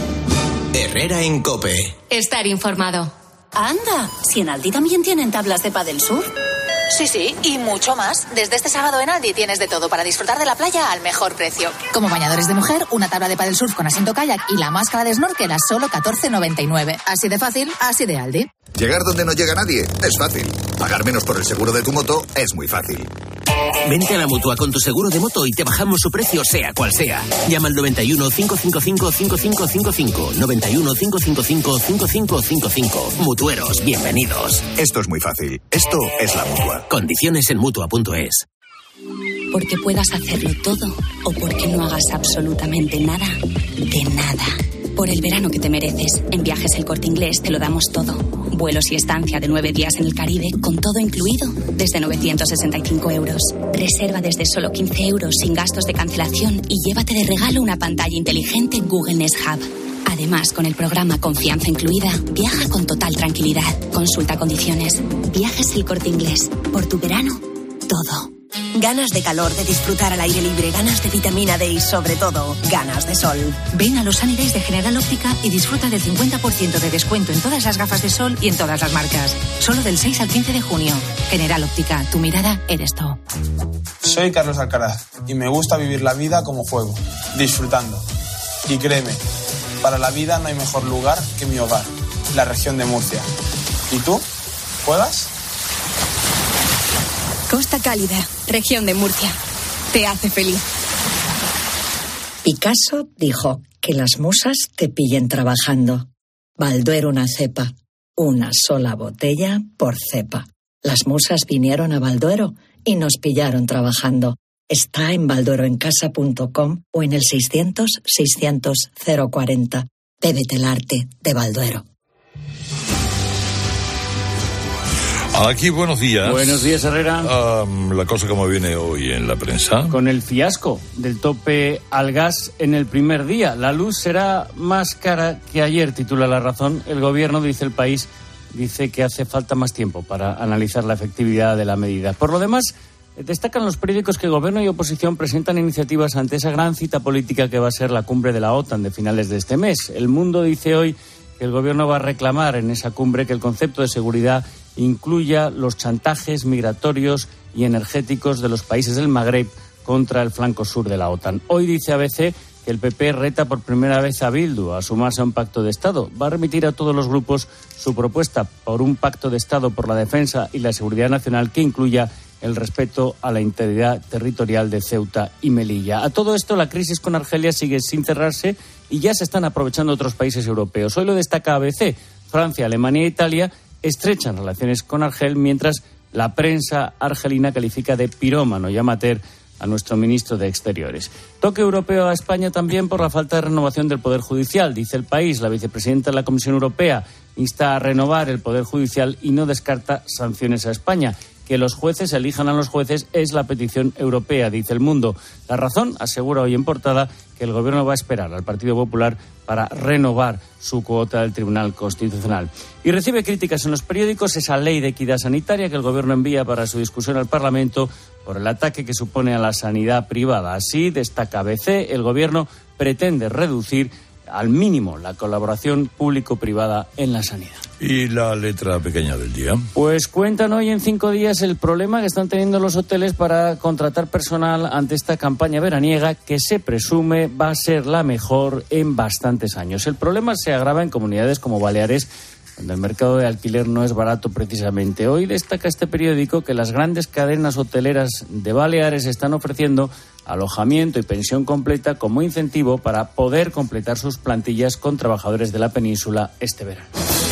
[SPEAKER 2] Herrera en COPE.
[SPEAKER 3] Estar informado.
[SPEAKER 15] Anda, si en Aldi también tienen tablas de pádel surf.
[SPEAKER 16] Sí, sí, y mucho más. Desde este sábado en Aldi tienes de todo para disfrutar de la playa al mejor precio.
[SPEAKER 15] Como bañadores de mujer, una tabla de pádel surf con asiento kayak y la máscara de snorkel a solo catorce noventa y nueve.
[SPEAKER 16] Así de fácil, así de Aldi.
[SPEAKER 17] Llegar donde no llega nadie es fácil. Pagar menos por el seguro de tu moto es muy fácil.
[SPEAKER 18] Vente a la Mutua con tu seguro de moto y te bajamos su precio sea cual sea. Llama al noventa y uno, cinco cinco cinco, cinco cinco cinco cinco. noventa y uno, cinco cinco cinco, cinco cinco cinco cinco. Mutueros, bienvenidos.
[SPEAKER 17] Esto es muy fácil. Esto es la Mutua.
[SPEAKER 18] Condiciones en Mutua punto es.
[SPEAKER 15] Porque puedas hacerlo todo o porque no hagas absolutamente nada, de nada. Por el verano que te mereces, en Viajes El Corte Inglés te lo damos todo. Vuelos y estancia de nueve días en el Caribe, con todo incluido, desde novecientos sesenta y cinco euros. Reserva desde solo quince euros sin gastos de cancelación y llévate de regalo una pantalla inteligente Google Nest Hub. Además, con el programa Confianza Incluida, viaja con total tranquilidad. Consulta condiciones. Viajes El Corte Inglés. Por tu verano, todo.
[SPEAKER 17] Ganas de calor, de disfrutar al aire libre, ganas de vitamina D y sobre todo, ganas de sol.
[SPEAKER 12] Ven a los Sunny Days de General Óptica y disfruta del cincuenta por ciento de descuento en todas las gafas de sol y en todas las marcas. Solo del seis al quince de junio. General Óptica, tu mirada eres tú.
[SPEAKER 18] Soy Carlos Alcaraz y me gusta vivir la vida como juego, disfrutando. Y créeme, para la vida no hay mejor lugar que mi hogar, la región de Murcia. ¿Y tú? ¿Juegas?
[SPEAKER 17] Costa Cálida, región de Murcia. Te hace feliz.
[SPEAKER 19] Picasso dijo que las musas te pillen trabajando. Balduero una cepa, una sola botella por cepa. Las musas vinieron a Balduero y nos pillaron trabajando. Está en baldueroencasa punto com o en el seiscientos, seiscientos, cero cuarenta. Bébete el arte de Balduero.
[SPEAKER 14] Aquí, buenos días.
[SPEAKER 11] Buenos días, Herrera.
[SPEAKER 14] Um, la cosa como viene hoy en la prensa.
[SPEAKER 11] Con el fiasco del tope al gas en el primer día. La luz será más cara que ayer, titula La Razón. El gobierno, dice El País, dice que hace falta más tiempo para analizar la efectividad de la medida. Por lo demás, destacan los periódicos que gobierno y oposición presentan iniciativas ante esa gran cita política que va a ser la cumbre de la OTAN de finales de este mes. El Mundo dice hoy que el gobierno va a reclamar en esa cumbre que el concepto de seguridad incluya los chantajes migratorios y energéticos de los países del Magreb contra el flanco sur de la OTAN. Hoy dice A B C que el P P reta por primera vez a Bildu a sumarse a un pacto de Estado. Va a remitir a todos los grupos su propuesta por un pacto de Estado por la defensa y la seguridad nacional que incluya el respeto a la integridad territorial de Ceuta y Melilla. A todo esto, la crisis con Argelia sigue sin cerrarse y ya se están aprovechando otros países europeos. Hoy lo destaca A B C. Francia, Alemania e Italia estrechan relaciones con Argel, mientras la prensa argelina califica de pirómano y amateur a nuestro ministro de Exteriores. Toque europeo a España también por la falta de renovación del Poder Judicial. Dice El País, la vicepresidenta de la Comisión Europea insta a renovar el Poder Judicial y no descarta sanciones a España. Que los jueces elijan a los jueces es la petición europea, dice El Mundo. La Razón asegura hoy en portada que el gobierno va a esperar al Partido Popular para renovar su cuota del Tribunal Constitucional. Y recibe críticas en los periódicos esa ley de equidad sanitaria que el gobierno envía para su discusión al Parlamento por el ataque que supone a la sanidad privada. Así, destaca A B C, el gobierno pretende reducir al mínimo la colaboración público-privada en la sanidad.
[SPEAKER 14] ¿Y la letra pequeña del día?
[SPEAKER 11] Pues cuentan hoy en cinco días el problema que están teniendo los hoteles para contratar personal ante esta campaña veraniega que se presume va a ser la mejor en bastantes años. El problema se agrava en comunidades como Baleares, donde el mercado de alquiler no es barato precisamente. Hoy destaca este periódico que las grandes cadenas hoteleras de Baleares están ofreciendo alojamiento y pensión completa como incentivo para poder completar sus plantillas con trabajadores de la península este verano.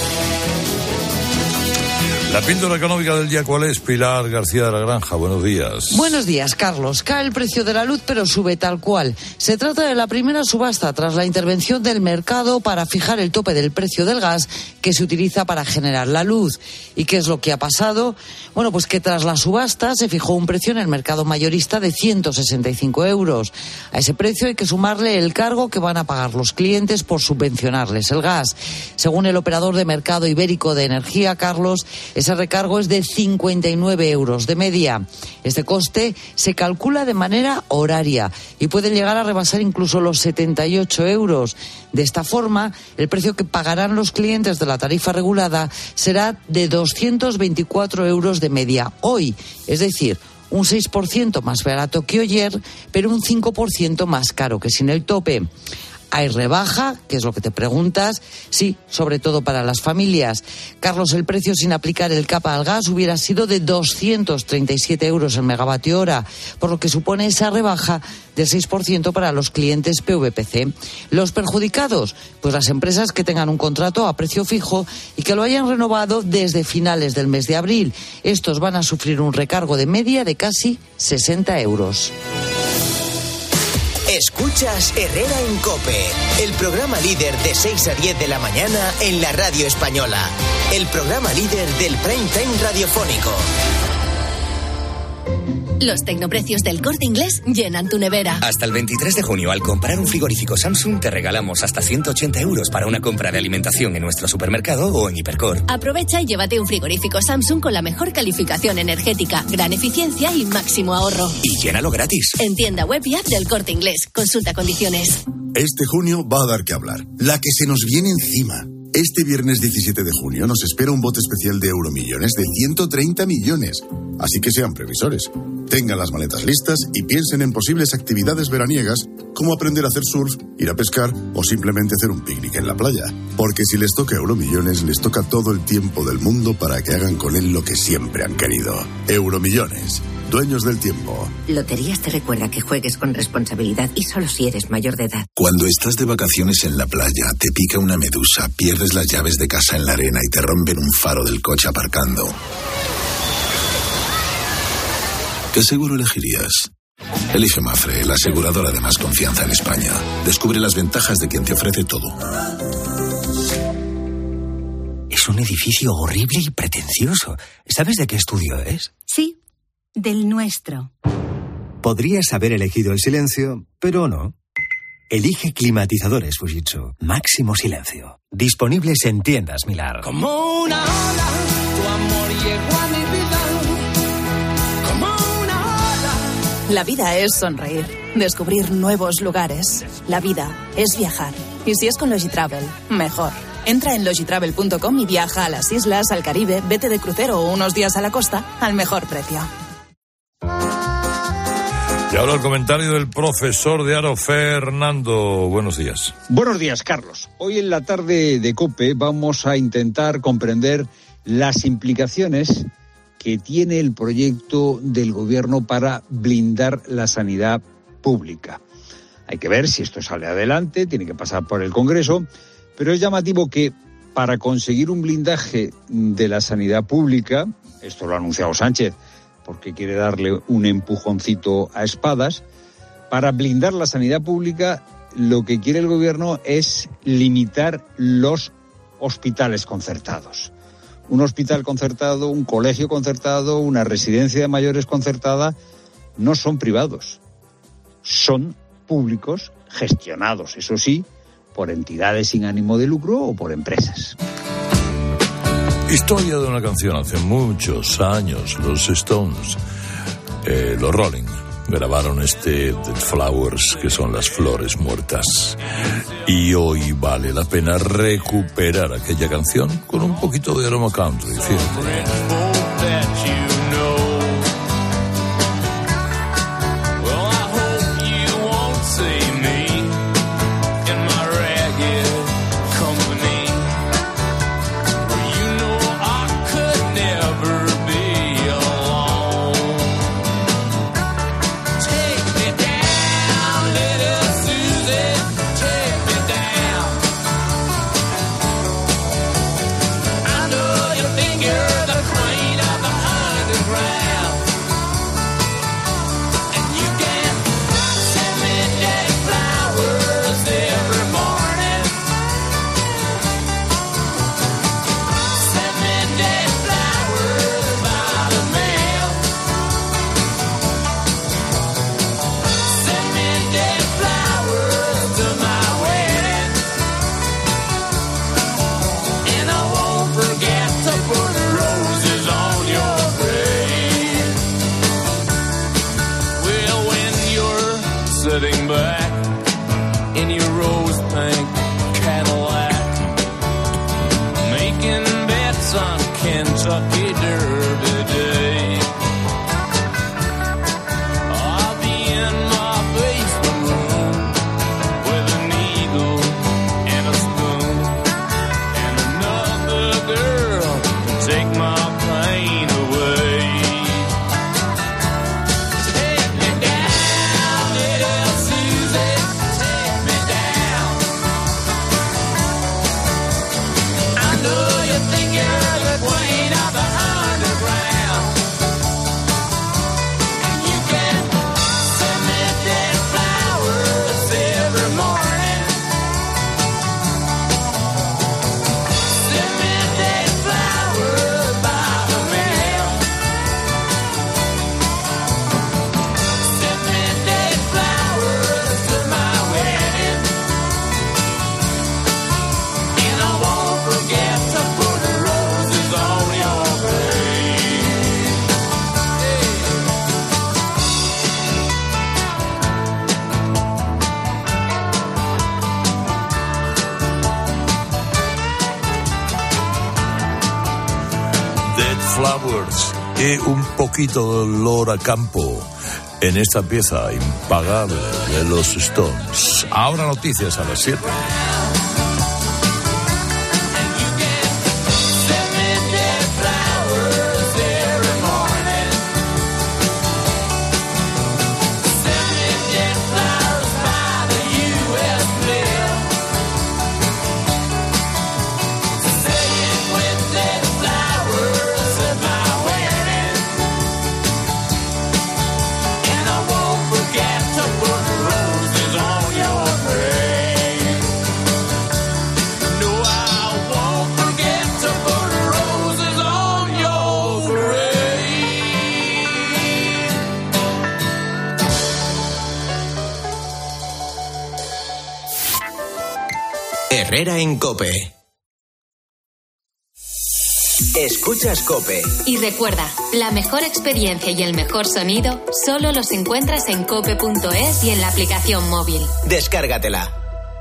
[SPEAKER 14] La píldora económica del día, ¿cuál es? Pilar García de la Granja, buenos días.
[SPEAKER 20] Buenos días, Carlos. Cae el precio de la luz, pero sube tal cual. Se trata de la primera subasta tras la intervención del mercado para fijar el tope del precio del gas que se utiliza para generar la luz. ¿Y qué es lo que ha pasado? Bueno, pues que tras la subasta se fijó un precio en el mercado mayorista de ciento sesenta y cinco euros. A ese precio hay que sumarle el cargo que van a pagar los clientes por subvencionarles el gas. Según el operador de mercado ibérico de energía, Carlos, ese recargo es de cincuenta y nueve euros de media. Este coste se calcula de manera horaria y puede llegar a rebasar incluso los setenta y ocho euros. De esta forma, el precio que pagarán los clientes de la tarifa regulada será de doscientos veinticuatro euros de media hoy, es decir, un seis por ciento más barato que ayer, pero un cinco por ciento más caro que sin el tope. ¿Hay rebaja? ¿Qué es lo que te preguntas? Sí, sobre todo para las familias. Carlos, el precio sin aplicar el capa al gas hubiera sido de doscientos treinta y siete euros el megavatio hora, por lo que supone esa rebaja del seis por ciento para los clientes P V P C. ¿Los perjudicados? Pues las empresas que tengan un contrato a precio fijo y que lo hayan renovado desde finales del mes de abril. Estos van a sufrir un recargo de media de casi sesenta euros.
[SPEAKER 13] Escuchas Herrera en COPE, el programa líder de seis a diez de la mañana en la radio española. El programa líder del prime time radiofónico.
[SPEAKER 8] Los tecnoprecios del Corte Inglés llenan tu nevera.
[SPEAKER 21] Hasta el veintitrés de junio, al comprar un frigorífico Samsung, te regalamos hasta ciento ochenta euros para una compra de alimentación en nuestro supermercado o en Hipercor.
[SPEAKER 8] Aprovecha y llévate un frigorífico Samsung con la mejor calificación energética, gran eficiencia y máximo ahorro.
[SPEAKER 21] Y llénalo gratis.
[SPEAKER 8] En tienda web y app del Corte Inglés. Consulta condiciones.
[SPEAKER 22] Este junio va a dar que hablar. La que se nos viene encima. Este viernes diecisiete de junio nos espera un bote especial de Euromillones de ciento treinta millones. Así que sean previsores. Tengan las maletas listas y piensen en posibles actividades veraniegas como aprender a hacer surf, ir a pescar o simplemente hacer un picnic en la playa. Porque si les toca Euromillones, les toca todo el tiempo del mundo para que hagan con él lo que siempre han querido. Euromillones. Dueños del tiempo.
[SPEAKER 23] Loterías te recuerda que juegues con responsabilidad y solo si eres mayor de edad.
[SPEAKER 24] Cuando estás de vacaciones en la playa, te pica una medusa, pierdes las llaves de casa en la arena y te rompen un faro del coche aparcando. ¿Qué seguro elegirías? Elige Mafre, la aseguradora de más confianza en España. Descubre las ventajas de quien te ofrece todo.
[SPEAKER 25] Es un edificio horrible y pretencioso. ¿Sabes de qué estudio es?
[SPEAKER 26] Sí. Del nuestro.
[SPEAKER 25] Podrías haber elegido el silencio, pero no. Elige climatizadores Fujitsu. Máximo silencio. Disponibles en tiendas Milar.
[SPEAKER 27] Como una ola, tu amor llegó a mi vida. Como una ola.
[SPEAKER 28] La vida es sonreír, descubrir nuevos lugares. La vida es viajar. Y si es con Logitravel, mejor. Entra en logitravel punto com y viaja a las islas, al Caribe, vete de crucero o unos días a la costa al mejor precio.
[SPEAKER 14] Y ahora el comentario del profesor de Aro, Fernando. Buenos días.
[SPEAKER 29] Buenos días, Carlos. Hoy en la tarde de COPE vamos a intentar comprender las implicaciones que tiene el proyecto del gobierno para blindar la sanidad pública. Hay que ver si esto sale adelante, tiene que pasar por el Congreso, pero es llamativo que para conseguir un blindaje de la sanidad pública, esto lo ha anunciado Sánchez, porque quiere darle un empujoncito a Espadas, para blindar la sanidad pública lo que quiere el gobierno es limitar los hospitales concertados. Un hospital concertado, un colegio concertado, una residencia de mayores concertada, no son privados, son públicos gestionados, eso sí, por entidades sin ánimo de lucro o por empresas.
[SPEAKER 14] Historia de una canción. Hace muchos años los Stones, eh, los Rolling, grabaron este The Flowers, que son las flores muertas. Y hoy vale la pena recuperar aquella canción con un poquito de aroma country, fíjate.
[SPEAKER 27] Sitting back in your rose pink Cadillac, making bets on Kentucky Derby Day. I'll be in my basement room with a needle
[SPEAKER 14] Flowers. Y un poquito de olor a campo en esta pieza impagable de los Stones. Ahora noticias a las siete.
[SPEAKER 13] Herrera en COPE. Escuchas COPE.
[SPEAKER 1] Y recuerda, la mejor experiencia y el mejor sonido solo los encuentras en cope punto es y en la aplicación móvil.
[SPEAKER 13] Descárgatela.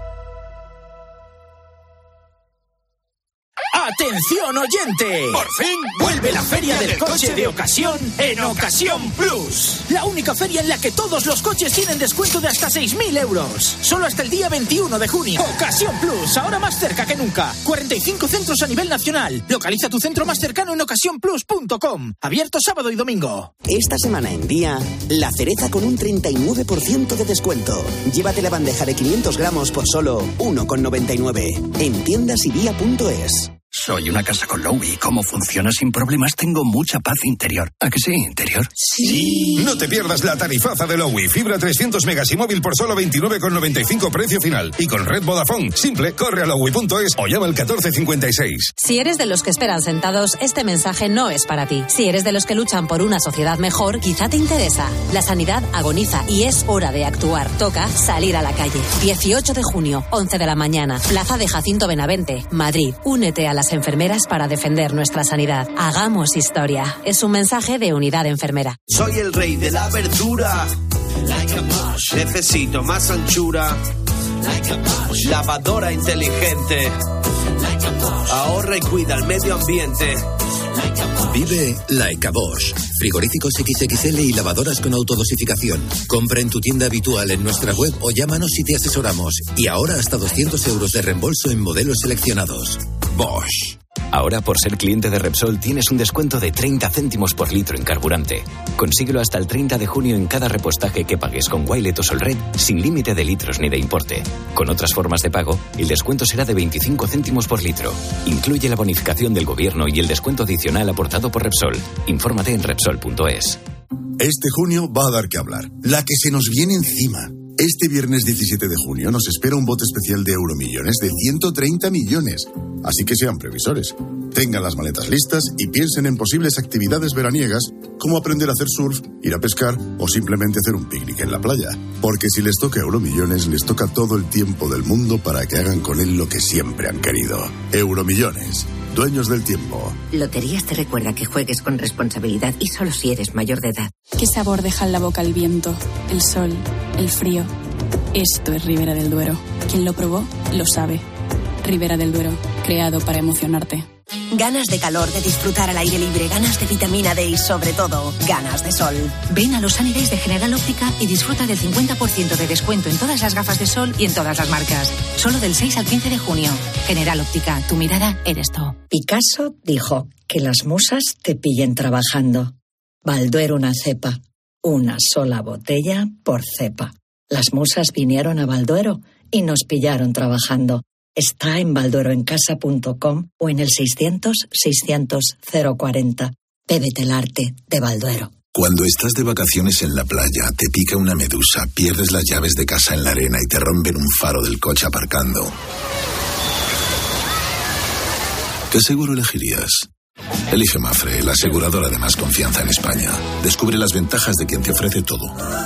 [SPEAKER 2] ¡Atención, oyente! ¡Por fin vuelve la Feria del Coche de Ocasión en Ocasión Plus! La única feria en la que todos los coches tienen descuento de hasta seis mil euros. Solo hasta el día veintiuno de junio. Ocasión Plus, ahora más cerca que nunca. cuarenta y cinco centros a nivel nacional. Localiza tu centro más cercano en ocasión plus punto com. Abierto sábado y domingo.
[SPEAKER 3] Esta semana en Día, la cereza con un treinta y nueve por ciento de descuento. Llévate la bandeja de quinientos gramos por solo uno con noventa y nueve. En tiendas y día punto es.
[SPEAKER 4] Soy una casa con Lowy. ¿Cómo funciona sin problemas? Tengo mucha paz interior. ¿A que sí, interior?
[SPEAKER 5] ¡Sí! No te pierdas la tarifaza de Lowy. Fibra trescientos megas y móvil por solo veintinueve con noventa y cinco precio final. Y con red Vodafone. Simple, corre a lowy punto es o llama al catorce cincuenta y seis.
[SPEAKER 6] Si eres de los que esperan sentados, este mensaje no es para ti. Si eres de los que luchan por una sociedad mejor, quizá te interesa. La sanidad agoniza y es hora de actuar. Toca salir a la calle. dieciocho de junio, once de la mañana. Plaza de Jacinto Benavente, Madrid. Únete a las enfermeras para defender nuestra sanidad. Hagamos historia. Es un mensaje de Unidad Enfermera.
[SPEAKER 7] Soy el rey de la verdura. Necesito más anchura. Lavadora inteligente. Ahorra y cuida el medio ambiente.
[SPEAKER 9] Vive Like a Bosch. Frigoríficos equis equis ele y lavadoras con autodosificación. Compra en tu tienda habitual en nuestra web o llámanos y te asesoramos. Y ahora hasta doscientos euros de reembolso en modelos seleccionados. Bosch.
[SPEAKER 10] Ahora, por ser cliente de Repsol, tienes un descuento de treinta céntimos por litro en carburante. Consíguelo hasta el treinta de junio en cada repostaje que pagues con Wilet o Solred, sin límite de litros ni de importe. Con otras formas de pago, el descuento será de veinticinco céntimos por litro. Incluye la bonificación del gobierno y el descuento adicional aportado por Repsol. Infórmate en repsol punto es.
[SPEAKER 22] Este junio va a dar que hablar. La que se nos viene encima. Este viernes diecisiete de junio nos espera un bote especial de Euromillones de ciento treinta millones. Así que sean previsores. Tengan las maletas listas y piensen en posibles actividades veraniegas como aprender a hacer surf, ir a pescar o simplemente hacer un picnic en la playa. Porque si les toca Euromillones, les toca todo el tiempo del mundo para que hagan con él lo que siempre han querido. Euromillones. Dueños del tiempo.
[SPEAKER 23] Loterías te recuerda que juegues con responsabilidad y solo si eres mayor de edad.
[SPEAKER 30] ¿Qué sabor deja en la boca el viento, el sol, el frío? Esto es Ribera del Duero. Quien lo probó, lo sabe. Ribera del Duero, creado para emocionarte.
[SPEAKER 17] Ganas de calor, de disfrutar al aire libre, ganas de vitamina D y sobre todo, ganas de sol.
[SPEAKER 12] Ven a los Sunny Days de General Óptica y disfruta del cincuenta por ciento de descuento en todas las gafas de sol y en todas las marcas. Solo del seis al quince de junio. General Óptica, tu mirada eres tú.
[SPEAKER 19] Picasso dijo que las musas te pillen trabajando. Balduero una cepa. Una sola botella por cepa. Las musas vinieron a Balduero y nos pillaron trabajando. Está en baldueroencasa punto com o en el seiscientos, seiscientos, cero cuarenta. Bébete el arte de Balduero.
[SPEAKER 24] Cuando estás de vacaciones en la playa, te pica una medusa, pierdes las llaves de casa en la arena y te rompen un faro del coche aparcando. ¿Qué seguro elegirías? Elige Mafre, la aseguradora de más confianza en España. Descubre las ventajas de quien te ofrece todo.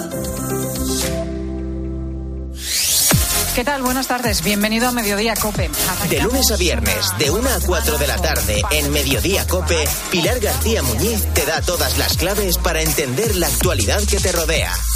[SPEAKER 31] ¿Qué tal? Buenas tardes. Bienvenido a Mediodía COPE.
[SPEAKER 13] De lunes a viernes, de una a cuatro de la tarde, en Mediodía COPE, Pilar García Muñiz te da todas las claves para entender la actualidad que te rodea.